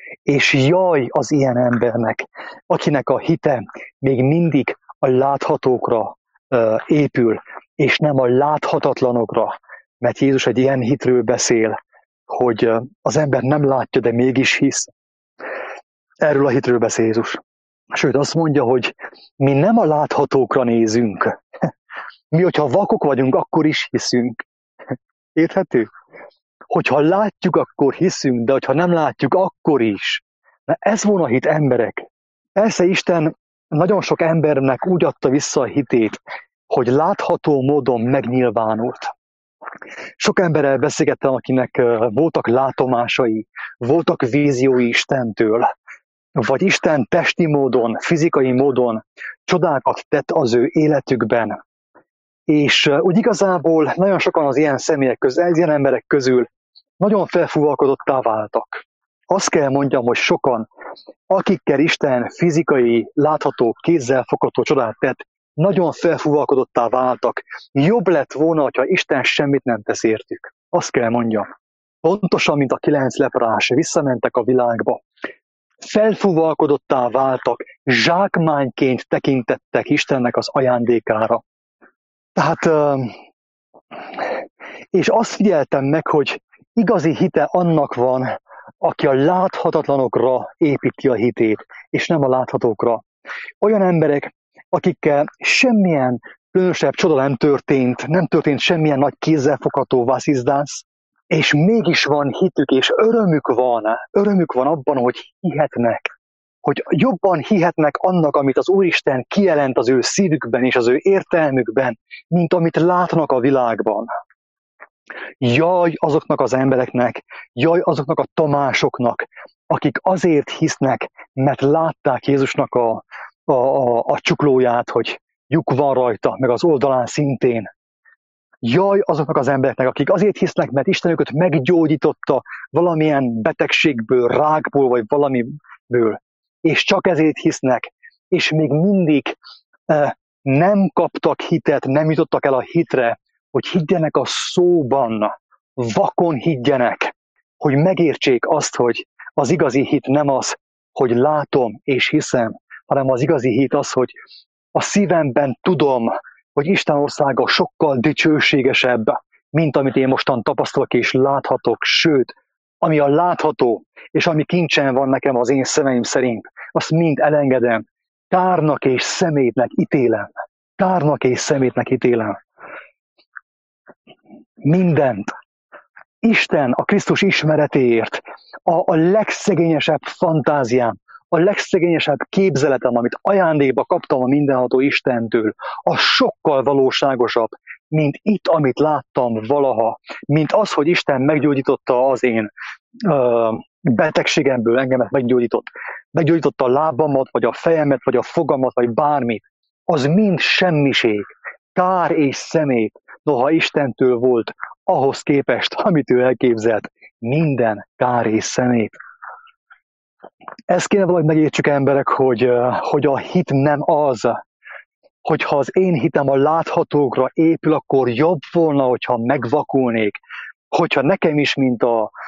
És jaj az ilyen embernek, akinek a hite még mindig a láthatókra épül, és nem a láthatatlanokra. Mert Jézus egy ilyen hitről beszél, hogy az ember nem látja, de mégis hisz. Erről a hitről beszél Jézus. Sőt, azt mondja, hogy mi nem a láthatókra nézünk. Mi, hogyha vakok vagyunk, akkor is hiszünk. Érthető? Hogyha látjuk, akkor hiszünk, de hogyha nem látjuk, akkor is. Na ez volna a hit, emberek. Persze Isten nagyon sok embernek úgy adta vissza a hitét, hogy látható módon megnyilvánult. Sok emberrel beszélgettem, akinek voltak látomásai, voltak víziói Istentől, vagy Isten testi módon, fizikai módon csodákat tett az ő életükben. És úgy igazából nagyon sokan az ilyen személyek közül, ilyen emberek közül nagyon felfúvalkodottá váltak. Azt kell mondjam, hogy sokan, akikkel Isten fizikai, látható, kézzelfogható csodát tett, nagyon felfúvalkodottá váltak. Jobb lett volna, hogyha Isten semmit nem tesz értük. Azt kell mondjam. Pontosan, mint a 9 leprás, visszamentek a világba. Felfúvalkodottá váltak, zsákmányként tekintettek Istennek az ajándékára. Tehát, és azt figyeltem meg, hogy igazi hite annak van, aki a láthatatlanokra építi a hitét, és nem a láthatókra. Olyan emberek, akikkel semmilyen különösebb csoda nem történt semmilyen nagy kézzelfogható vászizdász, és mégis van hitük, és örömük van abban, hogy hihetnek, hogy jobban hihetnek annak, amit az Úristen kijelent az ő szívükben és az ő értelmükben, mint amit látnak a világban. Jaj azoknak az embereknek, jaj azoknak a Tamásoknak, akik azért hisznek, mert látták Jézusnak a csuklóját, hogy lyuk van rajta, meg az oldalán szintén. Jaj azoknak az embereknek, akik azért hisznek, mert Isten őket meggyógyította valamilyen betegségből, rákból, vagy valamiből. És csak ezért hisznek, és még mindig nem kaptak hitet, nem jutottak el a hitre, hogy higgyenek a szóban, vakon higgyenek, hogy megértsék azt, hogy az igazi hit nem az, hogy látom és hiszem, hanem az igazi hit az, hogy a szívemben tudom, hogy Isten országa sokkal dicsőségesebb, mint amit én mostan tapasztalok és láthatok, sőt, ami a látható, és ami kincsen van nekem az én szemeim szerint, azt mind elengedem, kárnak és szemétnek ítélem. Kárnak és szemétnek ítélem. Mindent. Isten a Krisztus ismeretéért, a legszegényesebb fantáziám, a legszegényesebb képzeletem, amit ajándékba kaptam a mindenható Istentől, az sokkal valóságosabb, mint itt, amit láttam valaha, mint az, hogy Isten meggyógyította az én betegségemből, engemet meggyógyított. Meggyógyította a lábamat, vagy a fejemet, vagy a fogamat, vagy bármit. Az mind semmiség, kár és szemét, noha Istentől volt, ahhoz képest, amit ő elképzelt, minden kár és szemét. Ezt kéne valahogy megértsük, emberek, hogy a hit nem az, hogyha az én hitem a láthatókra épül, akkor jobb volna, hogyha megvakulnék, hogyha nekem is, mint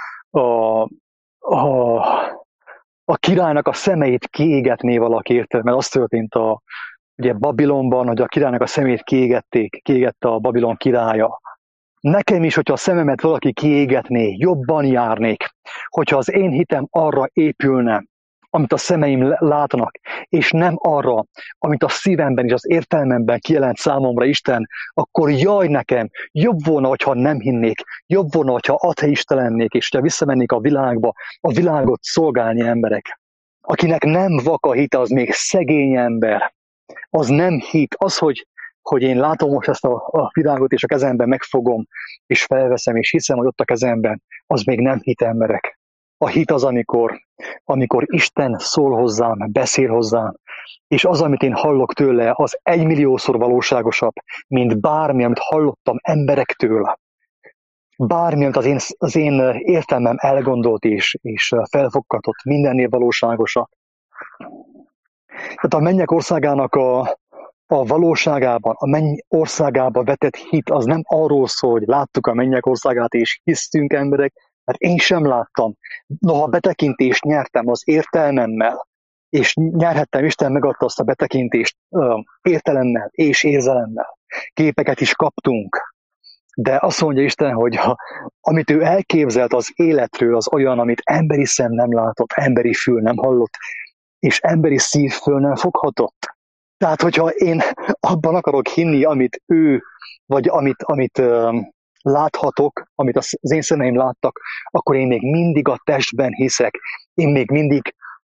a királynak a szemeit kiégetné valaki, érted? Mert az történt ugye Babilonban, hogy a királynak a szemét kiégette a Babilon királya. Nekem is, hogyha a szememet valaki kiégetné, jobban járnék, hogyha az én hitem arra épülne, amit a szemeim látnak, és nem arra, amit a szívemben és az értelmemben kijelent számomra Isten, akkor jaj nekem, jobb volna, hogyha nem hinnék, jobb volna, hogyha ateista lennék, és hogyha visszamennék a világba, a világot szolgálni emberek. Akinek nem vak a hite, az még szegény ember. Az nem hit. Az, hogy én látom most ezt a világot, és a kezemben megfogom, és felveszem, és hiszem, hogy ott a kezemben, az még nem hit, emberek. A hit az, amikor Isten szól hozzám, beszél hozzám, és az, amit én hallok tőle, az 1 milliószor valóságosabb, mint bármi, amit hallottam emberektől. Bármi, amit az én értelmem elgondolt és felfoghatott, mindennél valóságosabb. Tehát a mennyek országának a valóságában, a menny országába vetett hit, az nem arról szól, hogy láttuk a mennyek országát és hisztünk emberek, mert én sem láttam. Noha betekintést nyertem az értelmemmel, és nyerhettem, Isten megadta azt a betekintést értelemmel és érzelemmel. Képeket is kaptunk. De azt mondja Isten, hogy amit ő elképzelt az életről, az olyan, amit emberi szem nem látott, emberi fül nem hallott, és emberi szív föl nem foghatott. Tehát, hogyha én abban akarok hinni, amit ő, vagy amit láthatok, amit az én szemeim láttak, akkor én még mindig a testben hiszek. Én még mindig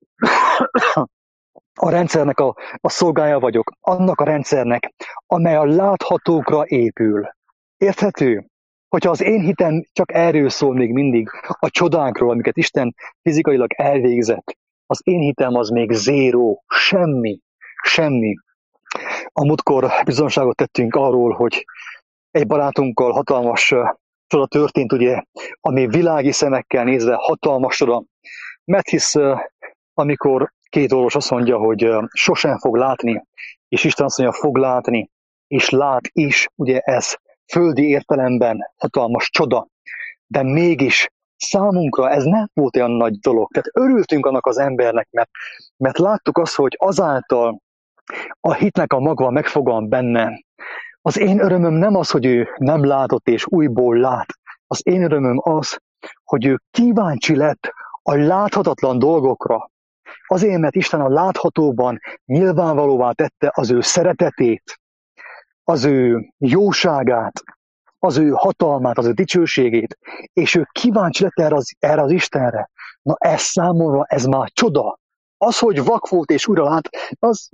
a rendszernek a szolgája vagyok, annak a rendszernek, amely a láthatókra épül. Érthető? Hogyha az én hitem csak erről szól még mindig, a csodákról, amiket Isten fizikailag elvégzett, az én hitem az még zéró, semmi. A múltkor bizonságot tettünk arról, hogy egy barátunkkal hatalmas csoda történt, ugye, ami világi szemekkel nézve hatalmas csoda. Mert hisz, amikor két orvos azt mondja, hogy sosem fog látni, és Isten azt mondja, fog látni, és lát is, ugye ez földi értelemben hatalmas csoda, de mégis számunkra ez nem volt olyan nagy dolog. Tehát örültünk annak az embernek, mert láttuk azt, hogy azáltal a hitnek a magva megfogalm benne. Az én örömöm nem az, hogy ő nem látott és újból lát. Az én örömöm az, hogy ő kíváncsi lett a láthatatlan dolgokra. Azért, mert Isten a láthatóban nyilvánvalóvá tette az ő szeretetét, az ő jóságát, az ő hatalmát, az ő dicsőségét, és ő kíváncsi lett erre az Istenre. Na ez számomra, ez már csoda. Az, hogy vak volt és újra lát, az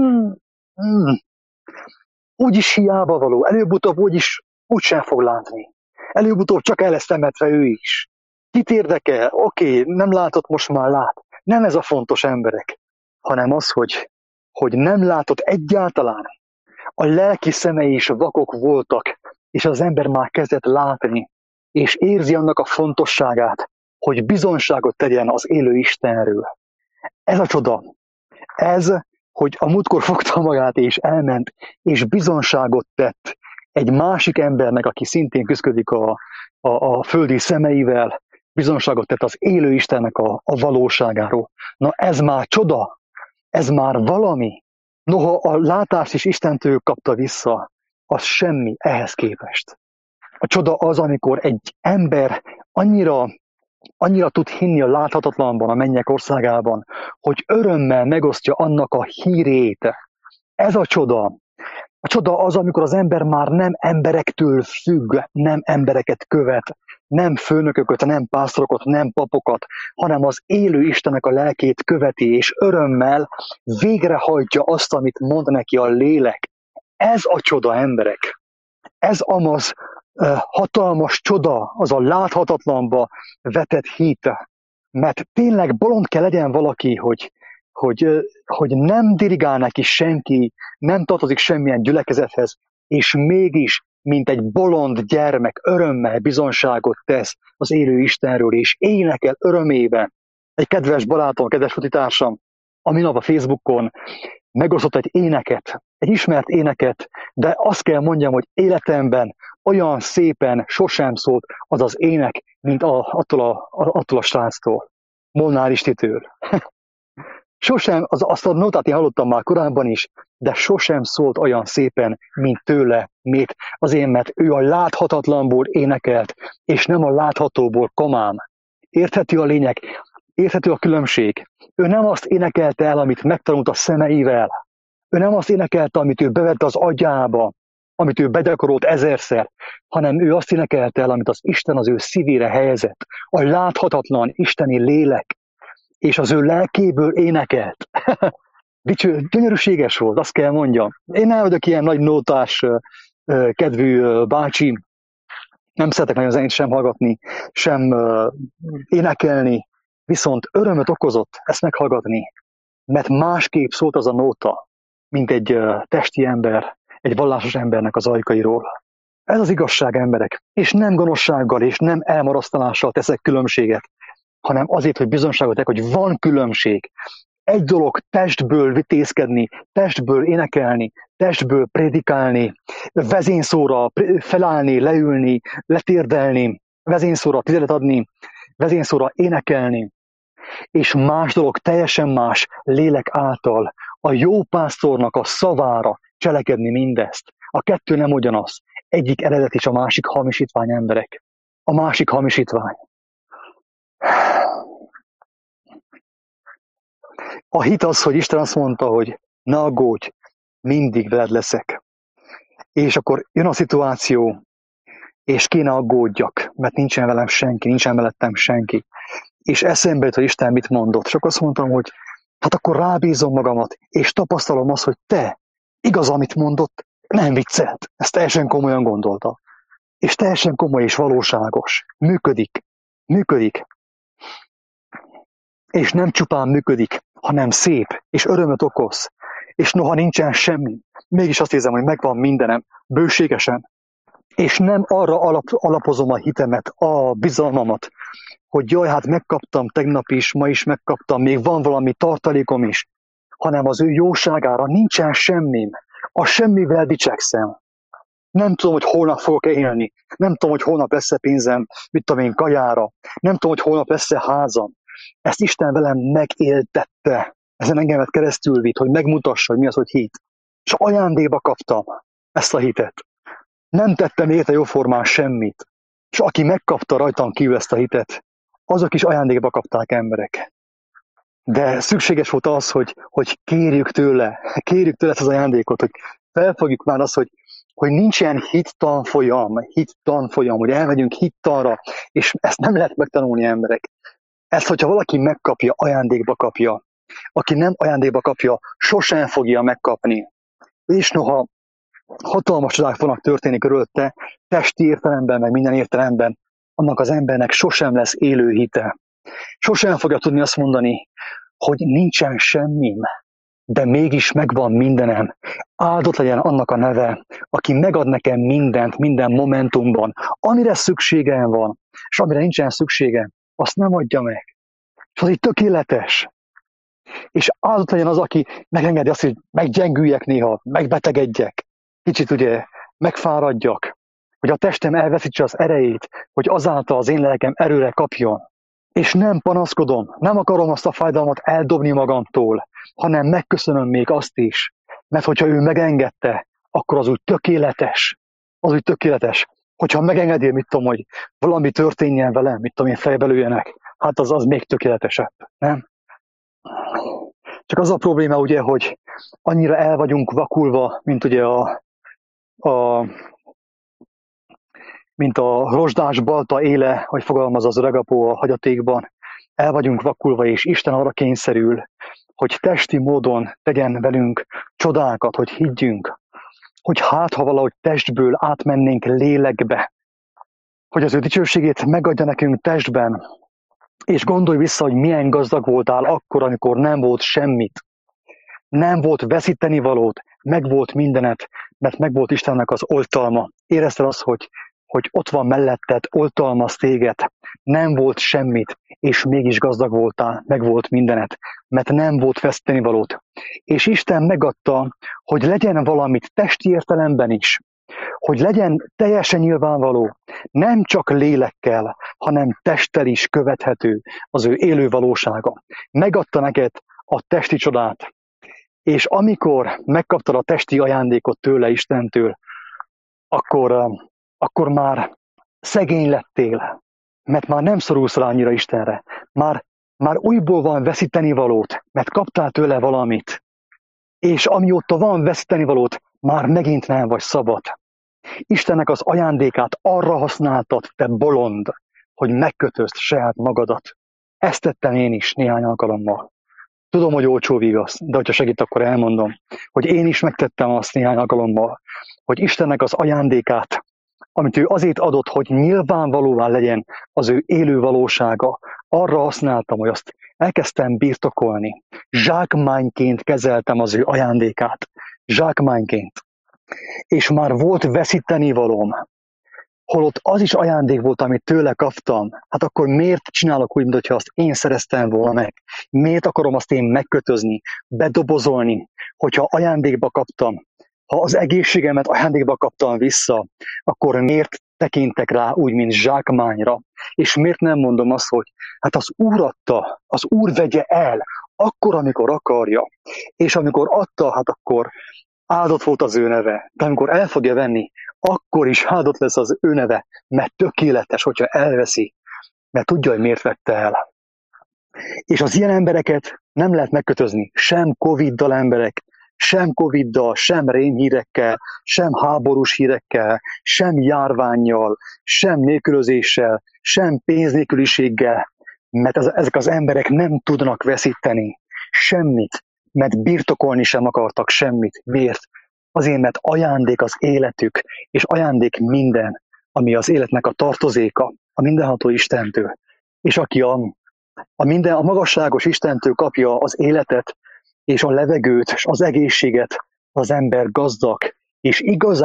úgyis hiába való. Előbb-utóbb úgysem fog látni. Előbb-utóbb csak el lesz temetve ő is. Kit érdekel? Oké, nem látott, most már lát. Nem ez a fontos, emberek, hanem az, hogy nem látott egyáltalán. A lelki szemei is vakok voltak, és az ember már kezdett látni, és érzi annak a fontosságát, hogy bizonságot tegyen az élő Istenről. Ez a csoda. Ez, hogy a múltkor fogta magát és elment, és bizonságot tett egy másik embernek, aki szintén küszködik a földi szemeivel, bizonságot tett az élő Istennek a valóságáról. Na ez már csoda, ez már valami. Noha a látást is Istentől kapta vissza, az semmi ehhez képest. A csoda az, amikor egy ember annyira tud hinni a láthatatlanban, a mennyek országában, hogy örömmel megosztja annak a hírét. Ez a csoda. A csoda az, amikor az ember már nem emberektől függ, nem embereket követ, nem főnököket, nem pásztorokat, nem papokat, hanem az élő Istennek a lelkét követi, és örömmel végrehajtja azt, amit mond neki a lélek. Ez a csoda, emberek. Ez az hatalmas csoda, az a láthatatlanba vetett hit. Mert tényleg bolond kell legyen valaki, hogy nem dirigál neki senki, nem tartozik semmilyen gyülekezethez, és mégis, mint egy bolond gyermek örömmel bizonságot tesz az élő Istenről, és énekel örömében. Egy kedves barátom, kedves futitársam, a minap a Facebookon megosztott egy éneket, egy ismert éneket, de azt kell mondjam, hogy életemben olyan szépen sosem szólt az az ének, mint attól a sráctól, Molnár Istitől. Sosem, azt a notát én hallottam már korábban is, de sosem szólt olyan szépen, mint tőle. Miért? Azért, mert ő a láthatatlanból énekelt, és nem a láthatóból komám. Érthető a lényeg? Érthető a különbség? Ő nem azt énekelte el, amit megtanult a szemeivel. Ő nem azt énekelte, amit ő bevett az agyába, amit ő bedekorolt ezerszer, hanem ő azt énekelte el, amit az Isten az ő szívére helyezett. A láthatatlan isteni lélek, és az ő lelkéből énekelt. Gyönyörűséges volt, azt kell mondjam. Én nem vagyok ilyen nagy nótás kedvű bácsi, nem szeretek nagyon zenét sem hallgatni, sem énekelni, viszont örömöt okozott ezt meghallgatni, mert másképp szólt az a nóta, mint egy testi ember, egy vallásos embernek az ajkairól. Ez az igazság, emberek, és nem gonoszsággal és nem elmarasztalással teszek különbséget, hanem azért, hogy bizonságot tegyek, hogy van különbség. Egy dolog testből vitézkedni, testből énekelni, testből prédikálni, vezényszóra felállni, leülni, letérdelni, vezényszóra tizedet adni, vezényszóra énekelni, és más dolog, teljesen más lélek által a jó pásztornak a szavára cselekedni mindezt. A kettő nem ugyanaz. Egyik eredet és a másik hamisítvány, emberek. A másik hamisítvány. A hit az, hogy Isten azt mondta, hogy ne aggódj, mindig veled leszek. És akkor jön a szituáció, és kéne aggódjak, mert nincsen velem senki, nincsen mellettem senki. És eszembe jut, hogy Isten mit mondott. És akkor azt mondtam, hogy hát akkor rábízom magamat, és tapasztalom azt, hogy te, igaz, amit mondott, nem viccelt. Ezt teljesen komolyan gondolta. És teljesen komoly és valóságos. Működik. Működik. És nem csupán működik, hanem szép, és örömöt okoz. És noha nincsen semmi, mégis azt érzem, hogy megvan mindenem, bőségesen. És nem arra alapozom a hitemet, a bizalmamat, hogy jaj, hát megkaptam tegnap is, ma is megkaptam, még van valami tartalékom is, hanem az ő jóságára nincsen semmim. A semmivel dicsekszem. Nem tudom, hogy holnap fogok élni. Nem tudom, hogy holnap lesz-e pénzem, mit tudom én, kajára. Nem tudom, hogy holnap lesz-e házam. Ezt Isten velem megéltette. Ezen engemet keresztül vitt, hogy megmutassa, hogy mi az, hogy hit. És ajándékba kaptam ezt a hitet. Nem tettem érte jóformán semmit. És aki megkapta rajtam kívül ezt a hitet, azok is ajándékba kapták, emberek. De szükséges volt az, hogy kérjük tőle ezt az ajándékot, hogy felfogjuk már azt, hogy nincs ilyen hittanfolyam, hogy elmegyünk hittanra, és ezt nem lehet megtanulni, emberek. Ezt, hogyha valaki megkapja, ajándékba kapja. Aki nem ajándékba kapja, sosem fogja megkapni. És noha hatalmas csodák fognak történni körülötte, testi értelemben, meg minden értelemben, annak az embernek sosem lesz élő hite. Sosem fogja tudni azt mondani, hogy nincsen semmim, de mégis megvan mindenem. Áldott legyen annak a neve, aki megad nekem mindent, minden momentumban, amire szükségem van, és amire nincsen szükségem, azt nem adja meg. És az így tökéletes. És áldott legyen az, aki megengedi azt, hogy meggyengüljek néha, megbetegedjek, kicsit ugye megfáradjak, hogy a testem elveszítse az erejét, hogy azáltal az én lelkem erőre kapjon. És nem panaszkodom, nem akarom azt a fájdalmat eldobni magamtól, hanem megköszönöm még azt is, mert hogyha ő megengedte, akkor az úgy tökéletes. Az úgy tökéletes. Hogyha megengedi, mit tudom, hogy valami történjen velem, mit tudom én, fejbe lőjenek, hát az még tökéletesebb, nem? Csak az a probléma ugye, hogy annyira el vagyunk vakulva, mint ugye mint a rozsdás balta éle, hogy fogalmaz az öregapó a hagyatékban. El vagyunk vakulva, és Isten arra kényszerül, hogy testi módon tegyen velünk csodákat, hogy higgyünk, hogy hát, ha valahogy testből átmennénk lélekbe, hogy az ő dicsőségét megadja nekünk testben, és gondolj vissza, hogy milyen gazdag voltál akkor, amikor nem volt semmit. Nem volt veszíteni valót, meg volt mindenet, mert meg volt Istennek az oltalma. Érezted azt, hogy ott van melletted, oltalmaz téged, nem volt semmit, és mégis gazdag voltál, meg volt mindenet, mert nem volt veszteni valót. És Isten megadta, hogy legyen valamit testi értelemben is, hogy legyen teljesen nyilvánvaló, nem csak lélekkel, hanem testtel is követhető az ő élő valósága. Megadta neked a testi csodát, és amikor megkaptad a testi ajándékot tőle, Istentől, akkor már szegény lettél, mert már nem szorulsz rá annyira Istenre. Már újból van veszíteni valót, mert kaptál tőle valamit. És amióta van veszíteni valót, már megint nem vagy szabad. Istennek az ajándékát arra használtad, te bolond, hogy megkötözd saját magadat. Ezt tettem én is néhány alkalommal. Tudom, hogy olcsó vigasz, de hogyha segít, akkor elmondom, hogy én is megtettem azt néhány alkalommal, hogy Istennek az ajándékát, amit ő azért adott, hogy nyilvánvalóan legyen az ő élő valósága, arra használtam, hogy azt elkezdtem birtokolni. Zsákmányként kezeltem az ő ajándékát. Zsákmányként. És már volt veszíteni valóm. Holott az is ajándék volt, amit tőle kaptam. Hát akkor miért csinálok úgy, mintha azt én szereztem volna meg? Miért akarom azt én megkötözni, bedobozolni, hogyha ajándékba kaptam? Ha az egészségemet ajándékba kaptam vissza, akkor miért tekintek rá úgy, mint zsákmányra. És miért nem mondom azt, hogy hát az Úr adta, az Úr vegye el, akkor, amikor akarja. És amikor adta, hát akkor áldott volt az ő neve. De amikor el fogja venni, akkor is áldott lesz az ő neve, mert tökéletes, hogyha elveszi, mert tudja, hogy miért vette el. És az ilyen embereket nem lehet megkötözni, sem Covid-dal emberek, sem Covid-dal, sem rémhírekkel, sem háborús hírekkel, sem járvánnyal, sem nélkülözéssel, sem pénznélküliséggel, mert ezek az emberek nem tudnak veszíteni semmit, mert birtokolni sem akartak semmit. Miért? Azért, mert ajándék az életük, és ajándék minden, ami az életnek a tartozéka, a mindenható Istentől. És aki a magasságos Istentől kapja az életet, és a levegőt, és az egészséget, az ember gazdag, és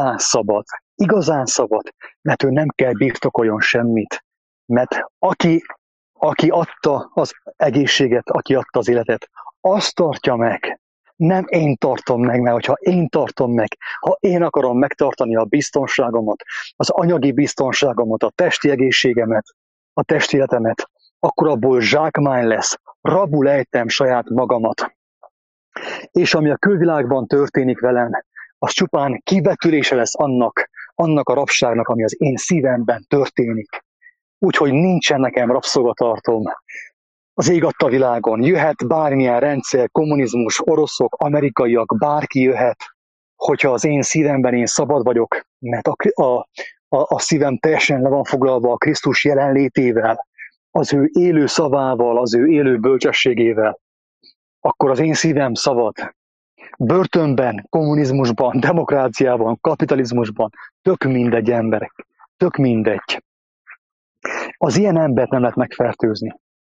igazán szabad, mert ő nem kell birtokoljon semmit. Mert aki adta az egészséget, aki adta az életet, azt tartja meg. Nem én tartom meg, mert hogyha én tartom meg, ha én akarom megtartani a biztonságomat, az anyagi biztonságomat, a testi egészségemet, a testi életemet, akkor abból zsákmány lesz, rabul ejtem saját magamat. És ami a külvilágban történik velem, az csupán kivetülése lesz annak a rabságnak, ami az én szívemben történik. Úgyhogy nincsen nekem rabszolgatartóm az ég adta világon. Jöhet bármilyen rendszer, kommunizmus, oroszok, amerikaiak, bárki jöhet, hogyha az én szívemben én szabad vagyok, mert a szívem teljesen le van foglalva a Krisztus jelenlétével, az ő élő szavával, az ő élő bölcsességével, akkor az én szívem szabad. Börtönben, kommunizmusban, demokráciában, kapitalizmusban, tök mindegy emberek, tök mindegy. Az ilyen embert nem lehet megfertőzni.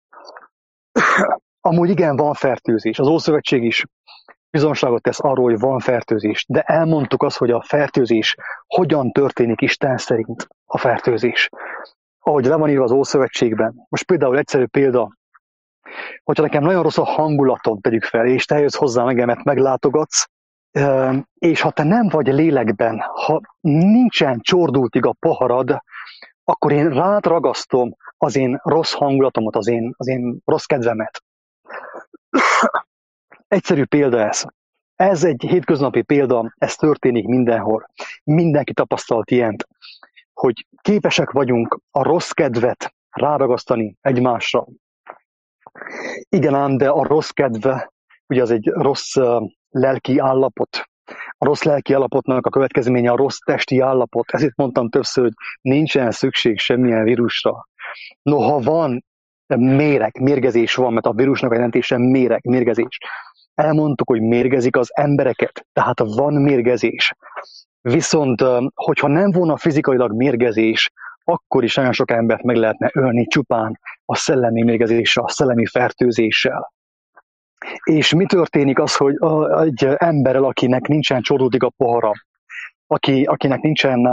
Amúgy igen, van fertőzés. Az Ószövetség is bizonságot tesz arról, hogy van fertőzés. De elmondtuk azt, hogy a fertőzés hogyan történik Isten szerint a fertőzés. Ahogy le van írva az Ószövetségben. Most például egyszerű példa, hogyha nekem nagyon rossz a hangulatom, tegyük fel, és te jössz hozzám, engemet meglátogatsz, és ha te nem vagy lélekben, ha nincsen csordultig a poharad, akkor én rád ragasztom az én rossz hangulatomat, az én rossz kedvemet. Egyszerű példa ez. Ez egy hétköznapi példa, ez történik mindenhol. Mindenki tapasztalt ilyent, hogy képesek vagyunk a rossz kedvet ráragasztani egymásra. Igen ám, de a rossz kedve, ugye az egy rossz lelki állapot. A rossz lelki állapotnak a következménye a rossz testi állapot. Ezért mondtam többször, hogy nincsen szükség semmilyen vírusra. Noha van mérgezés van, mert a vírusnak a jelentése mérgezés. Elmondtuk, hogy mérgezik az embereket, tehát van mérgezés. Viszont, hogyha nem volna fizikailag mérgezés, akkor is nagyon sok embert meg lehetne ölni csupán a szellemi mérgezéssel, a szellemi fertőzéssel. És mi történik az, hogy egy emberrel, akinek nincsen csordultig a pohara, akinek nincsen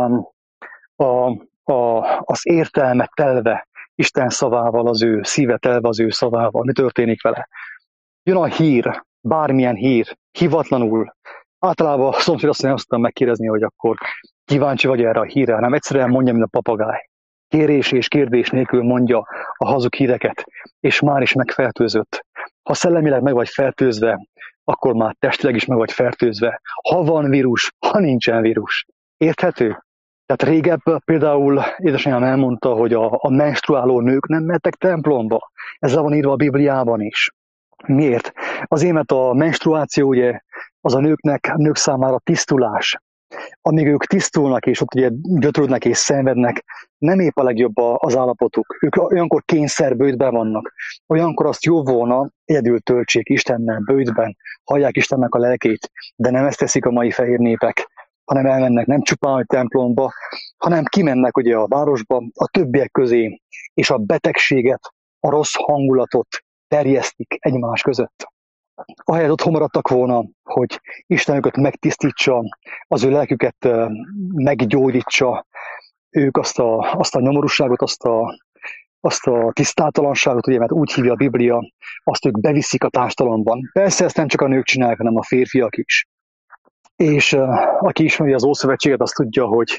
az értelme telve Isten szavával, az ő szíve telve az ő szavával, mi történik vele? Jön a hír, bármilyen hír, hivatlanul. Általában a szomszéd azt nem szoktam megkérdezni, hogy akkor kíváncsi vagy erre a hírre, hanem egyszerűen mondja, mint a papagáj. Kérés és kérdés nélkül mondja a hazug híreket, és már is megfertőzött. Ha szellemileg meg vagy fertőzve, akkor már testileg is meg vagy fertőzve. Ha van vírus, ha nincsen vírus. Érthető? Tehát régebb például édesanyám elmondta, hogy a menstruáló nők nem mehettek templomba. Ez le van írva a Bibliában is. Miért? Azért, mert a menstruáció ugye az a nők számára tisztulás. Amíg ők tisztulnak, és ott ugye gyötrődnek és szenvednek, nem épp a legjobb az állapotuk. Ők olyankor kényszerbőjtben vannak. Olyankor azt jó volna, egyedül töltsék Istennel bőjtben, hallják Istennek a lelkét, de nem ezt teszik a mai fehér népek, hanem elmennek nem csupán a templomba, hanem kimennek ugye a városba, a többiek közé, és a betegséget, a rossz hangulatot terjesztik egymás között. Ahelyett otthon maradtak volna, hogy Isten őket megtisztítsa, az ő lelküket meggyógyítsa, ők azt a nyomorúságot, azt a tisztátalanságot, ugye, mert úgy hívja a Biblia, azt ők beviszik a társadalomban. Persze ezt nem csak a nők csinálják, hanem a férfiak is. És aki ismeri az Ószövetséget, azt tudja, hogy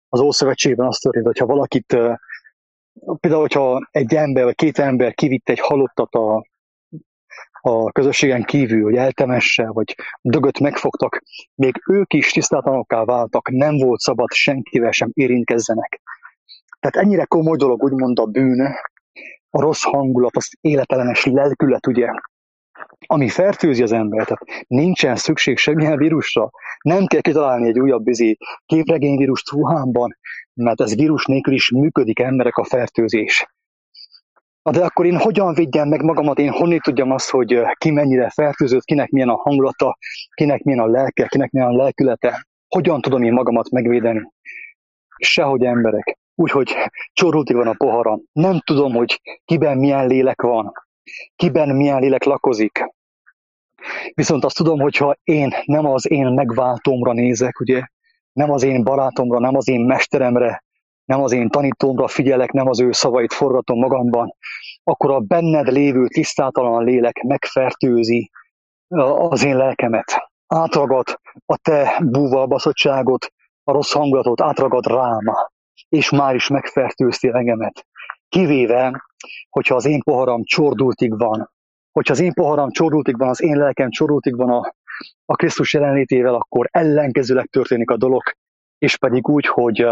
az Ószövetségben az történt, hogyha valakit, például, hogyha egy ember vagy két ember kivitt egy halottat a közösségen kívül, hogy eltemesse, vagy dögöt megfogtak, még ők is tisztátalanokká váltak, nem volt szabad senkivel sem érintkezzenek. Tehát ennyire komoly dolog, úgymond a bűn, a rossz hangulat, az életellenes lelkület, ugye, ami fertőzi az embert. Tehát nincsen szükség semmilyen vírusra. Nem kell kitalálni egy újabb képregényvírust Wuhanban, mert ez vírus nélkül is működik emberek a fertőzés. De akkor én hogyan védjem meg magamat, én honnét tudjam azt, hogy ki mennyire fertőzött, kinek milyen a hangulata, kinek milyen a lelke, kinek milyen a lelkülete. Hogyan tudom én magamat megvédeni? Sehogy emberek. Úgyhogy csorultig van a poharam. Nem tudom, hogy kiben milyen lélek van, kiben milyen lélek lakozik. Viszont azt tudom, hogyha én nem az én megváltómra nézek, ugye, nem az én barátomra, nem az én mesteremre, nem az én tanítómra figyelek, nem az ő szavait forgatom magamban, akkor a benned lévő tisztátalan lélek megfertőzi az én lelkemet. Átragad a te búvalbaszottságot, a rossz hangulatot, átragad rám, és már is megfertőztél engemet. Kivéve, hogyha az én poharam csordultig van, hogyha az én poharam csordultig van, az én lelkem csordultig van a Krisztus jelenlétével, akkor ellenkezőleg történik a dolog, és pedig úgy,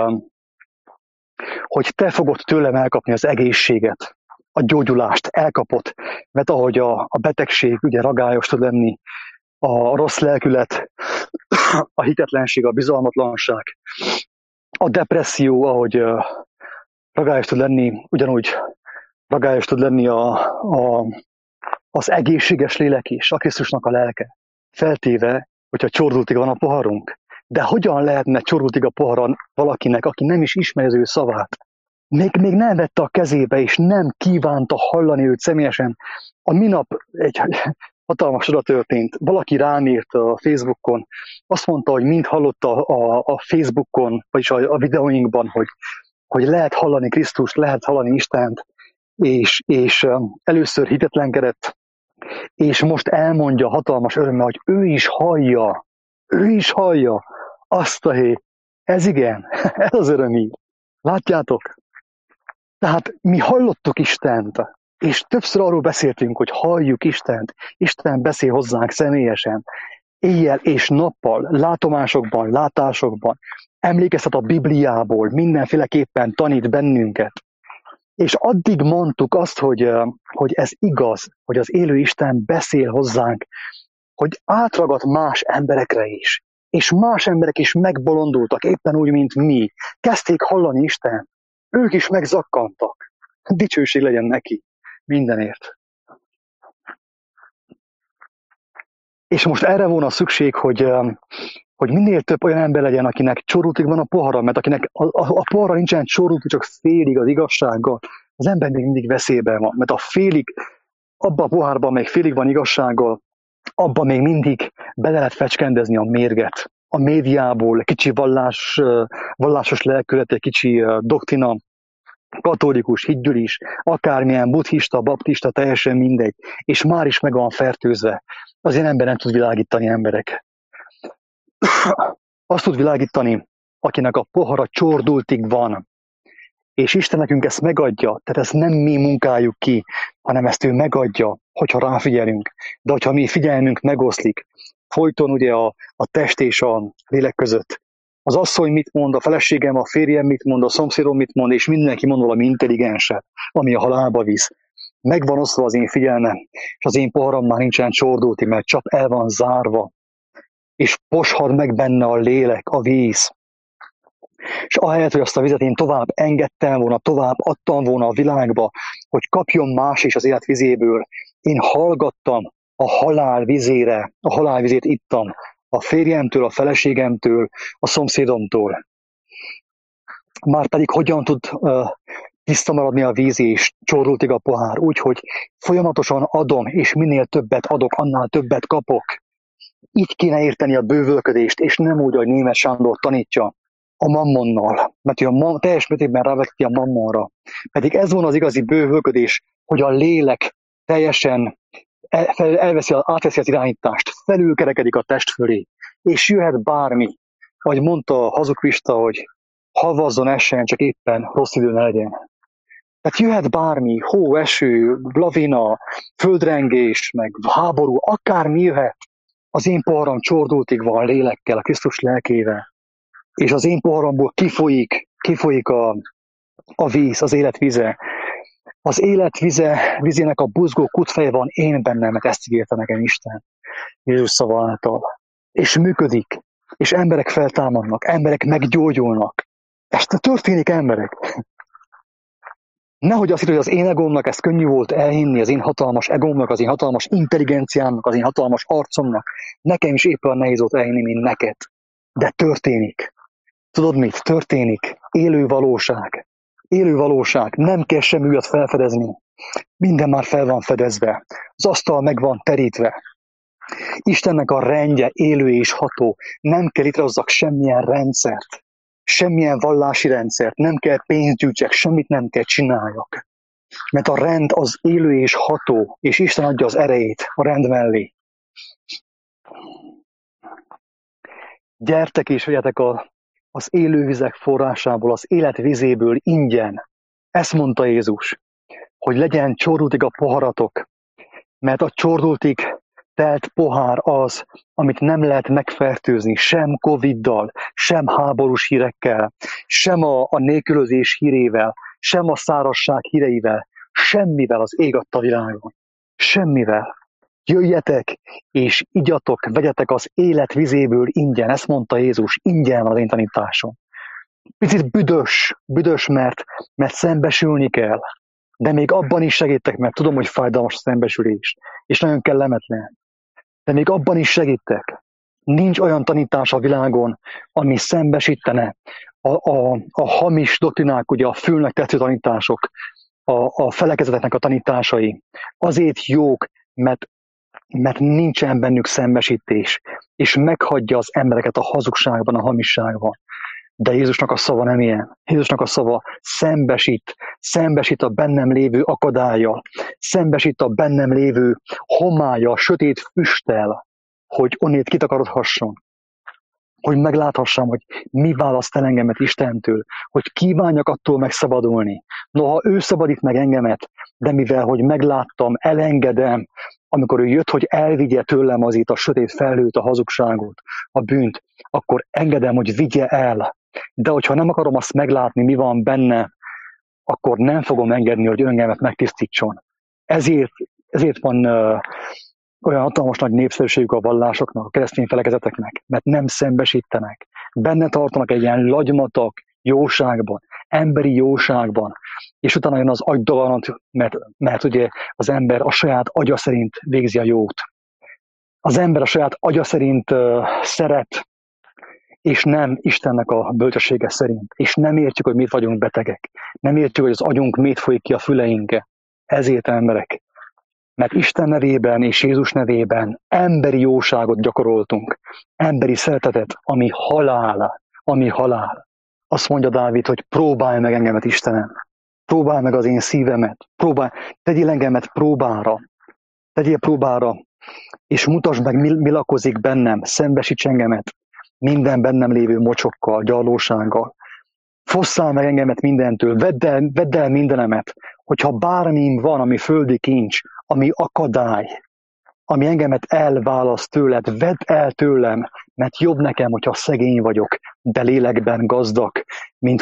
hogy te fogod tőlem elkapni az egészséget, a gyógyulást elkapod, mert ahogy a betegség ugye ragályos tud lenni, a rossz lelkület, a hitetlenség, a bizalmatlanság, a depresszió, ahogy ragályos tud lenni, ugyanúgy ragályos tud lenni az egészséges lélek is, a Krisztusnak a lelke. Feltéve, hogyha csordultig van a poharunk. De hogyan lehetne csordultig a poharan valakinek, aki nem is ismeri az ő szavát? Még nem vette a kezébe, és nem kívánta hallani őt személyesen. A minap egy hatalmas csoda történt. Valaki rám írt a Facebookon, azt mondta, hogy mind hallotta a Facebookon, vagyis a videóinkban, hogy lehet hallani Krisztust, lehet hallani Istent, és először hitetlenkedett, és most elmondja hatalmas örömmel, hogy ő is hallja azt a hét. Ez igen, ez az örömhír. Látjátok? Tehát mi hallottuk Istent, és többször arról beszéltünk, hogy halljuk Istent. Isten beszél hozzánk személyesen, éjjel és nappal, látomásokban, látásokban, emlékeztet a Bibliából, mindenféleképpen tanít bennünket. És addig mondtuk azt, hogy ez igaz, hogy az élő Isten beszél hozzánk, hogy átragadt más emberekre is. És más emberek is megbolondultak, éppen úgy, mint mi. Kezdték hallani Isten. Ők is megzakkantak. Dicsőség legyen neki mindenért. És most erre volna szükség, hogy minél több olyan ember legyen, akinek csorultig van a pohara, mert akinek a pohara nincsen csorultig, csak félig az igazsággal, az ember még mindig veszélyben van. Mert abban a pohárban még félig van igazsággal, abban még mindig bele lehet fecskendezni a mérget. A médiából, kicsi vallásos lelkület, egy kicsi doktrina, katolikus, hitgyűlis, akármilyen buddhista, baptista, teljesen mindegy, és már is meg van fertőzve. Az ilyen ember nem tud világítani, emberek. Azt tud világítani, akinek a pohara csordultig van, és Isten nekünk ezt megadja, tehát ezt nem mi munkáljuk ki, hanem ezt ő megadja, hogyha ráfigyelünk. De hogyha mi figyelmünk megoszlik, folyton ugye a test és a lélek között, az asszony mit mond, a feleségem, a férjem mit mond, a szomszédom mit mond, és mindenki mond valami intelligenset, ami a halálba visz. Megvan osztva az én figyelmem, és az én poharam már nincsen csordulti, mert csak el van zárva, és poshad meg benne a lélek, a víz. És ahelyett, hogy azt a vizet én tovább engedtem volna, tovább adtam volna a világba, hogy kapjon más is az élet vizéből, én hallgattam a halál vizére, a halál vizét ittam, a férjemtől, a feleségemtől, a szomszédomtól. Márpedig hogyan tud tiszta maradni a víz és csordultig a pohár? Úgyhogy folyamatosan adom, és minél többet adok, annál többet kapok. Így kéne érteni a bővölködést, és nem úgy, ahogy Németh Sándor tanítja, a mammonnal, mert ő teljes mértékben ráveteti a mammonra. Pedig ez volna az igazi bővölködés, hogy a lélek teljesen átveszi az irányítást, felülkerekedik a test fölé, és jöhet bármi. Ahogy mondta Hazug Pista, hogy havazzon, essen, csak éppen rossz idő ne legyen. Tehát jöhet bármi, hó, eső, lavina, földrengés, meg háború, akármi jöhet. Az én poharam csordultig van lélekkel, a Krisztus lelkével. És az én poharamból kifolyik a víz, az élet vize. Az élet vizének a buzgó kutfeje van én bennem, mert ezt ígérte nekem Isten Jézus szava által. És működik, és emberek feltámadnak, emberek meggyógyulnak. Ez történik, emberek. Nehogy azt hidd, hogy az én egómnak ez könnyű volt elhinni, az én hatalmas egómnak, az én hatalmas intelligenciámnak, az én hatalmas arcomnak. Nekem is éppen nehéz volt elhinni, mint neked. De történik. Tudod mit? Történik. Élő valóság. Élő valóság. Nem kell semmi újat felfedezni. Minden már fel van fedezve. Az asztal meg van terítve. Istennek a rendje élő és ható. Nem kell létrehozzak semmilyen rendszert. Semmilyen vallási rendszert. Nem kell pénzt gyűjtsek, semmit nem kell csináljak. Mert a rend az élő és ható, és Isten adja az erejét a rend mellé. Gyertek és vegyetek az élővizek forrásából, az élet vizéből ingyen. Ezt mondta Jézus, hogy legyen csordultig a poharatok, mert a csordultig telt pohár az, amit nem lehet megfertőzni, sem Covid-dal, sem háborús hírekkel, sem a nélkülözés hírével, sem a szárazság híreivel, semmivel az ég adta világon. Semmivel. Jöjjetek, és igyatok, vegyetek az élet vizéből ingyen. Ezt mondta Jézus, ingyen van az én tanításom. Picit büdös, mert szembesülni kell. De még abban is segítek, mert tudom, hogy fájdalmas a szembesülés, és nagyon kellemetlen. De még abban is segítek. Nincs olyan tanítás a világon, ami szembesítene a hamis doktrinák, ugye a fülnek tetsző tanítások, a felekezeteknek a tanításai. Azért jók, mert nincsen bennük szembesítés, és meghagyja az embereket a hazugságban, a hamisságban. De Jézusnak a szava nem ilyen. Jézusnak a szava szembesít a bennem lévő akadállyal, szembesít a bennem lévő homállyal, sötét füsttel, hogy onnét kitakarodhasson, hogy megláthassam, hogy mi választ el engemet Istentől, hogy kívánjak attól megszabadulni. Noha ő szabadít meg engemet, de mivel, hogy megláttam, elengedem, amikor ő jött, hogy elvigye tőlem az itt a sötét felhőt, a hazugságot, a bűnt, akkor engedem, hogy vigye el. De hogyha nem akarom azt meglátni, mi van benne, akkor nem fogom engedni, hogy öngemet megtisztítson. Ezért van olyan hatalmas nagy népszerűségük a vallásoknak, a keresztény felekezeteknek, mert nem szembesítenek. Benne tartanak egy ilyen lagymatag jóságban, emberi jóságban, és utána jön az agydalanat, mert ugye az ember a saját agya szerint végzi a jót. Az ember a saját agya szerint szeret, és nem Istennek a bölcsessége szerint. És nem értjük, hogy miért vagyunk betegek. Nem értjük, hogy az agyunk miért folyik ki a füleinkbe. Ezért emberek. Mert Isten nevében és Jézus nevében emberi jóságot gyakoroltunk. Emberi szeretetet, ami halál. Ami halál. Azt mondja Dávid, hogy próbálj meg engemet, Istenem. Próbálj meg az én szívemet. Tegyél engemet próbára. Tegyél próbára. És mutasd meg, mi lakozik bennem. Szembesíts engemet minden bennem lévő mocsokkal, gyarlósággal. Fosszál meg engemet mindentől, vedd el mindenemet, hogyha bármim van, ami földi kincs, ami akadály, ami engemet elválaszt tőled, vedd el tőlem, mert jobb nekem, hogyha szegény vagyok, de lélekben gazdag, mint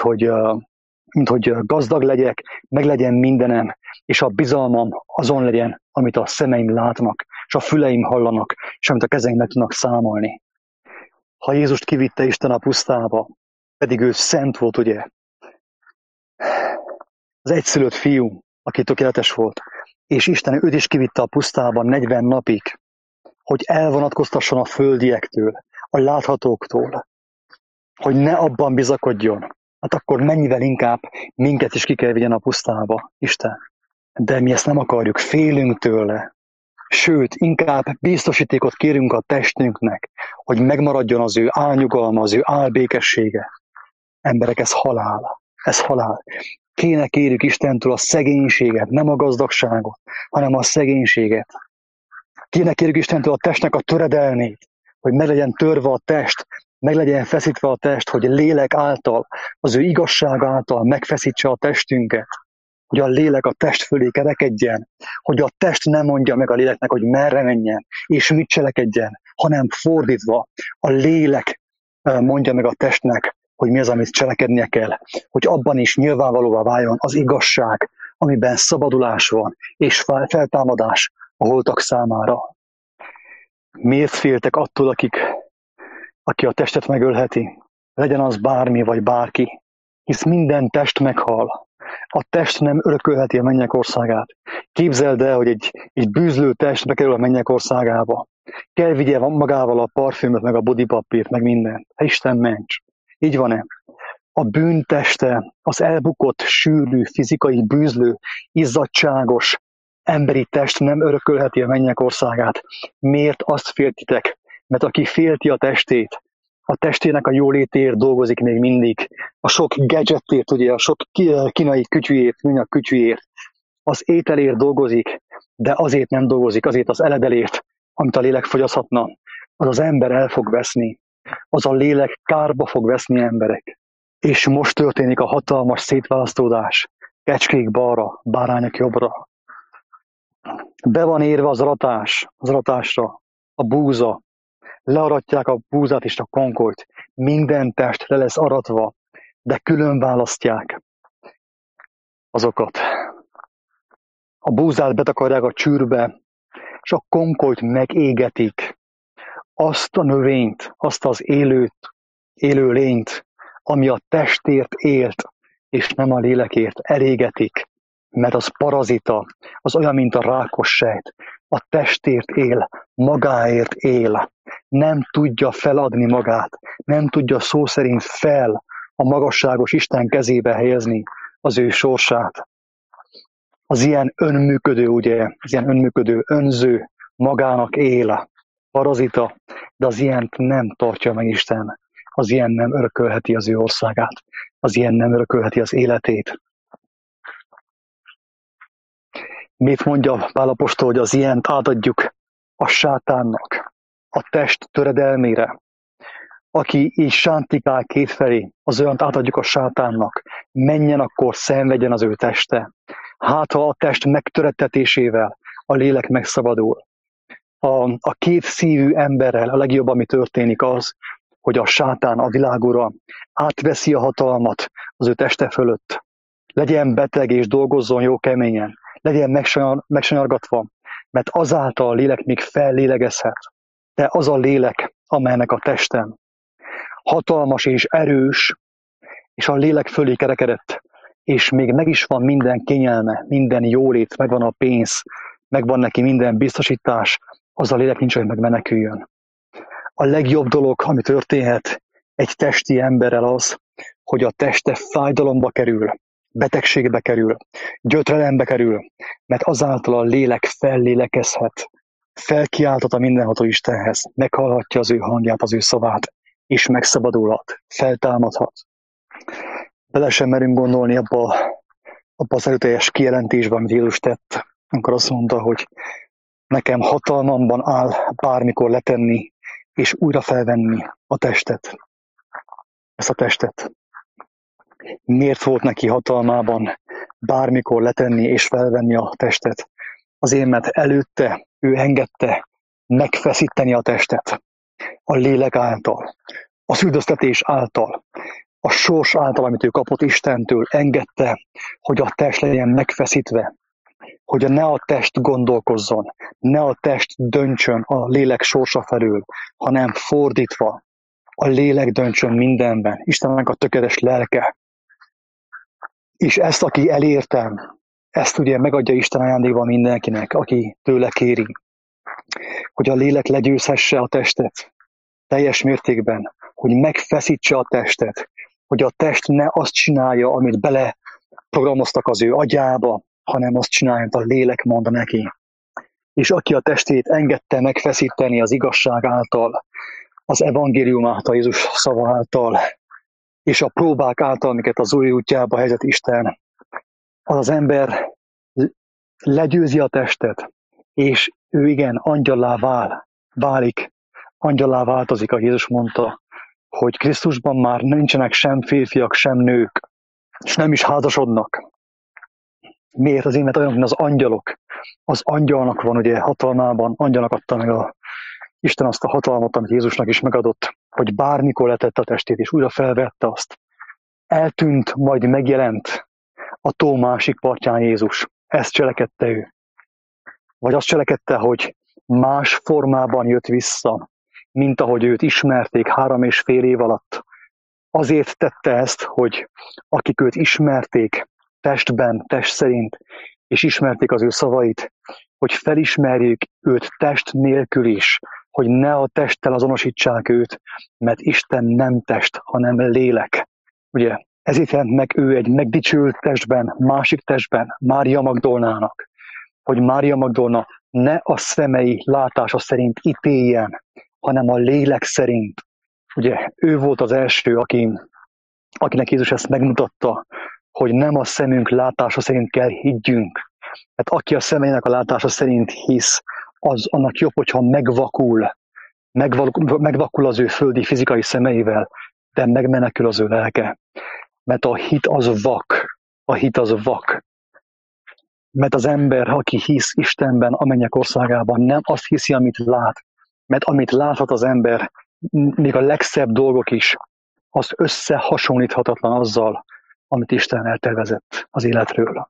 hogy gazdag legyek, meg legyen mindenem, és a bizalmam azon legyen, amit a szemeim látnak, és a füleim hallanak, és amit a kezeim meg tudnak számolni. Ha Jézust kivitte Isten a pusztába, pedig ő szent volt, ugye? Az egyszülött fiú, aki tökéletes volt, és Isten őt is kivitte a pusztába 40 napig, hogy elvonatkoztasson a földiektől, a láthatóktól, hogy ne abban bizakodjon. Hát akkor mennyivel inkább minket is ki kell vigyen a pusztába, Isten. De mi ezt nem akarjuk, félünk tőle. Sőt, inkább biztosítékot kérünk a testünknek, hogy megmaradjon az ő álnyugalma, az ő álbékessége. Emberek, ez halál. Ez halál. Kéne kérjük Istentől a szegénységet, nem a gazdagságot, hanem a szegénységet. Kéne kérjük Istentől a testnek a töredelmét, hogy meg legyen törve a test, meg legyen feszítve a test, hogy lélek által, az ő igazság által megfeszítse a testünket, hogy a lélek a test fölé kerekedjen, hogy a test nem mondja meg a léleknek, hogy merre menjen, és mit cselekedjen, hanem fordítva a lélek mondja meg a testnek, hogy mi az, amit cselekednie kell, hogy abban is nyilvánvalóvá váljon az igazság, amiben szabadulás van, és feltámadás a holtak számára. Miért féltek attól, aki a testet megölheti? Legyen az bármi vagy bárki, hisz minden test meghal. A test nem örökölheti a mennyek országát. Képzeld el, hogy egy bűzlő test bekerül a mennyek országába. Kell vigye magával a parfümöt, meg a bodypapírt, meg mindent. Isten ments! Így van-e? A bűnteste, az elbukott, sűrű, fizikai, bűzlő, izzadságos, emberi test nem örökölheti a mennyek országát. Miért azt féltitek? Mert aki félti a testének a jólétért dolgozik még mindig, a sok gadgetért, ugye, a sok kínai kütyűért, műanyag kütyűért, az ételért dolgozik, de azért nem dolgozik, azért az eledelért, amit a lélek fogyaszthatna, az az ember el fog veszni, az a lélek kárba fog veszni emberek. És most történik a hatalmas szétválasztódás, kecskék balra, bárányok jobbra. Be van érve az aratásra, a búza, learatják a búzát és a konkolyt, minden test le lesz aratva, de külön választják azokat. A búzát betakarják a csűrbe, és a konkolyt megégetik. Azt a növényt, azt az élő lényt, ami a testért élt, és nem a lélekért, elégetik, mert az parazita, az olyan, mint a rákos sejt. A testért él, magáért él, nem tudja feladni magát, nem tudja szó szerint fel a magasságos Isten kezébe helyezni az ő sorsát. Az ilyen önműködő, ugye, az ilyen önműködő, önző, magának él, parazita, de az ilyent nem tartja meg Isten. Az ilyen nem örökölheti az ő országát, az ilyen nem örökölheti az életét. Mit mondja Pál apostol, hogy az ilyent átadjuk a sátánnak, a test töredelmére? Aki így sántikál kétfelé, az olyant átadjuk a sátánnak, menjen akkor, szenvedjen az ő teste. Hát ha a test megtörettetésével a lélek megszabadul. A két szívű emberrel a legjobb, ami történik az, hogy a sátán, a világura átveszi a hatalmat az ő teste fölött. Legyen beteg és dolgozzon jó keményen, legyen megsanyargatva, mert azáltal a lélek még fellélegezhet. De az a lélek, amelynek a testem hatalmas és erős, és a lélek fölé kerekedett, és még meg is van minden kényelme, minden jólét, megvan a pénz, megvan neki minden biztosítás, az a lélek nincs, hogy megmeneküljön. A legjobb dolog, ami történhet egy testi emberrel az, hogy a teste fájdalomba kerül, betegségbe kerül, gyötrelembe kerül, mert azáltal a lélek fellélekezhet, felkiáltat a mindenható Istenhez, meghallhatja az ő hangját, az ő szavát, és megszabadulhat, feltámadhat. Bele sem merünk gondolni abba az erőteljes kijelentésben, amit Jézus tett, amikor azt mondta, hogy nekem hatalmamban áll bármikor letenni, és újra felvenni a testet. Ezt a testet. Miért volt neki hatalmában bármikor letenni és felvenni a testet? Azért, mert előtte ő engedte megfeszíteni a testet. A lélek által, az üldöztetés által, a sors által, amit ő kapott Istentől, engedte, hogy a test legyen megfeszítve, hogy ne a test gondolkozzon, ne a test döntsön a lélek sorsa felől, hanem fordítva, a lélek döntsön mindenben, Istennek a tökéletes lelke. És ezt, aki elértem, ezt ugye megadja Isten ajándékban mindenkinek, aki tőle kéri, hogy a lélek legyőzhesse a testet teljes mértékben, hogy megfeszítse a testet, hogy a test ne azt csinálja, amit beleprogramoztak az ő agyába, hanem azt csinálja, amit a lélek mond neki. És aki a testét engedte megfeszíteni az igazság által, az evangélium által, Jézus szava által, és a próbák által, amiket az új útjába helyezett Isten, az ember legyőzi a testet, és ő igen, angyallá válik, angyallá változik, ahogy Jézus mondta, hogy Krisztusban már nincsenek sem férfiak, sem nők, és nem is házasodnak. Miért? Azért, mert olyan, mint az angyalok. Az angyalnak van ugye hatalmában, angyalnak adta meg Isten azt a hatalmat, amit Jézusnak is megadott, hogy bármikor letette a testét, és újra felvette azt. Eltűnt, majd megjelent a tó másik partján Jézus. Ezt cselekedte ő. Vagy azt cselekedte, hogy más formában jött vissza, mint ahogy őt ismerték 3,5 év alatt. Azért tette ezt, hogy akik őt ismerték testben, test szerint, és ismerték az ő szavait, hogy felismerjék őt test nélkül is, hogy ne a testtel azonosítsák őt, mert Isten nem test, hanem lélek. Ugye, ezért jelent meg ő egy megdicsült testben, másik testben, Mária Magdolnának, hogy Mária Magdolna ne a szemei látása szerint ítéljen, hanem a lélek szerint. Ugye, ő volt az első, akinek Jézus ezt megmutatta, hogy nem a szemünk látása szerint kell higgyünk. Hát aki a szemeinek a látása szerint hisz, az annak jobb, hogyha megvakul az ő földi fizikai szemeivel, de megmenekül az ő lelke. Mert a hit az vak. Mert az ember, aki hisz Istenben, a mennyek országában, nem azt hiszi, amit lát. Mert amit láthat az ember, még a legszebb dolgok is, az összehasonlíthatatlan azzal, amit Isten eltervezett az életről.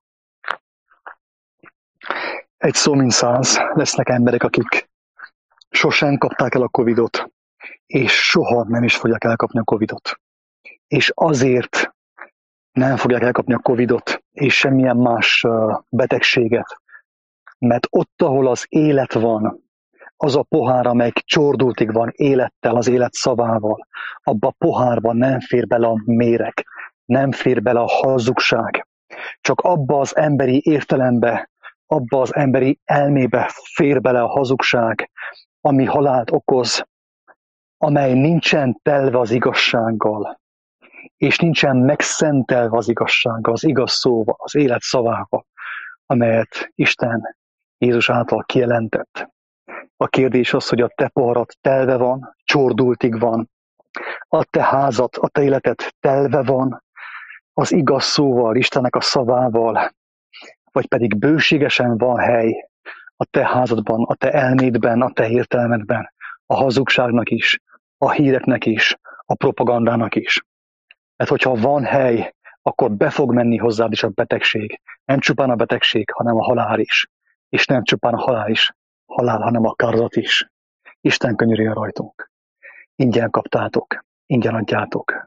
Egy szó mint 100, lesznek emberek, akik sosem kapták el a Covidot, és soha nem is fogják elkapni a Covidot. És azért nem fogják elkapni a Covidot, és semmilyen más betegséget, mert ott, ahol az élet van, az a pohár, amelyik csordultig van élettel, az élet szavával, abba a pohárban nem fér bele a méreg, nem fér bele a hazugság. Csak abba az emberi értelembe, abba az emberi elmébe fér bele a hazugság, ami halált okoz, amely nincsen telve az igazsággal, és nincsen megszentelve az igazsággal, az igaz szóval, az élet szavával, amelyet Isten Jézus által kijelentett. A kérdés az, hogy a te poharat telve van, csordultig van, a te házat, a te életed telve van, az igaz szóval, Istennek a szavával, vagy pedig bőségesen van hely a te házadban, a te elmédben, a te értelmedben, a hazugságnak is, a híreknek is, a propagandának is. Mert hogyha van hely, akkor be fog menni hozzád is a betegség. Nem csupán a betegség, hanem a halál is. És nem csupán a halál, hanem a kárzat is. Isten könyörüljön rajtunk. Ingyen kaptátok, ingyen adjátok.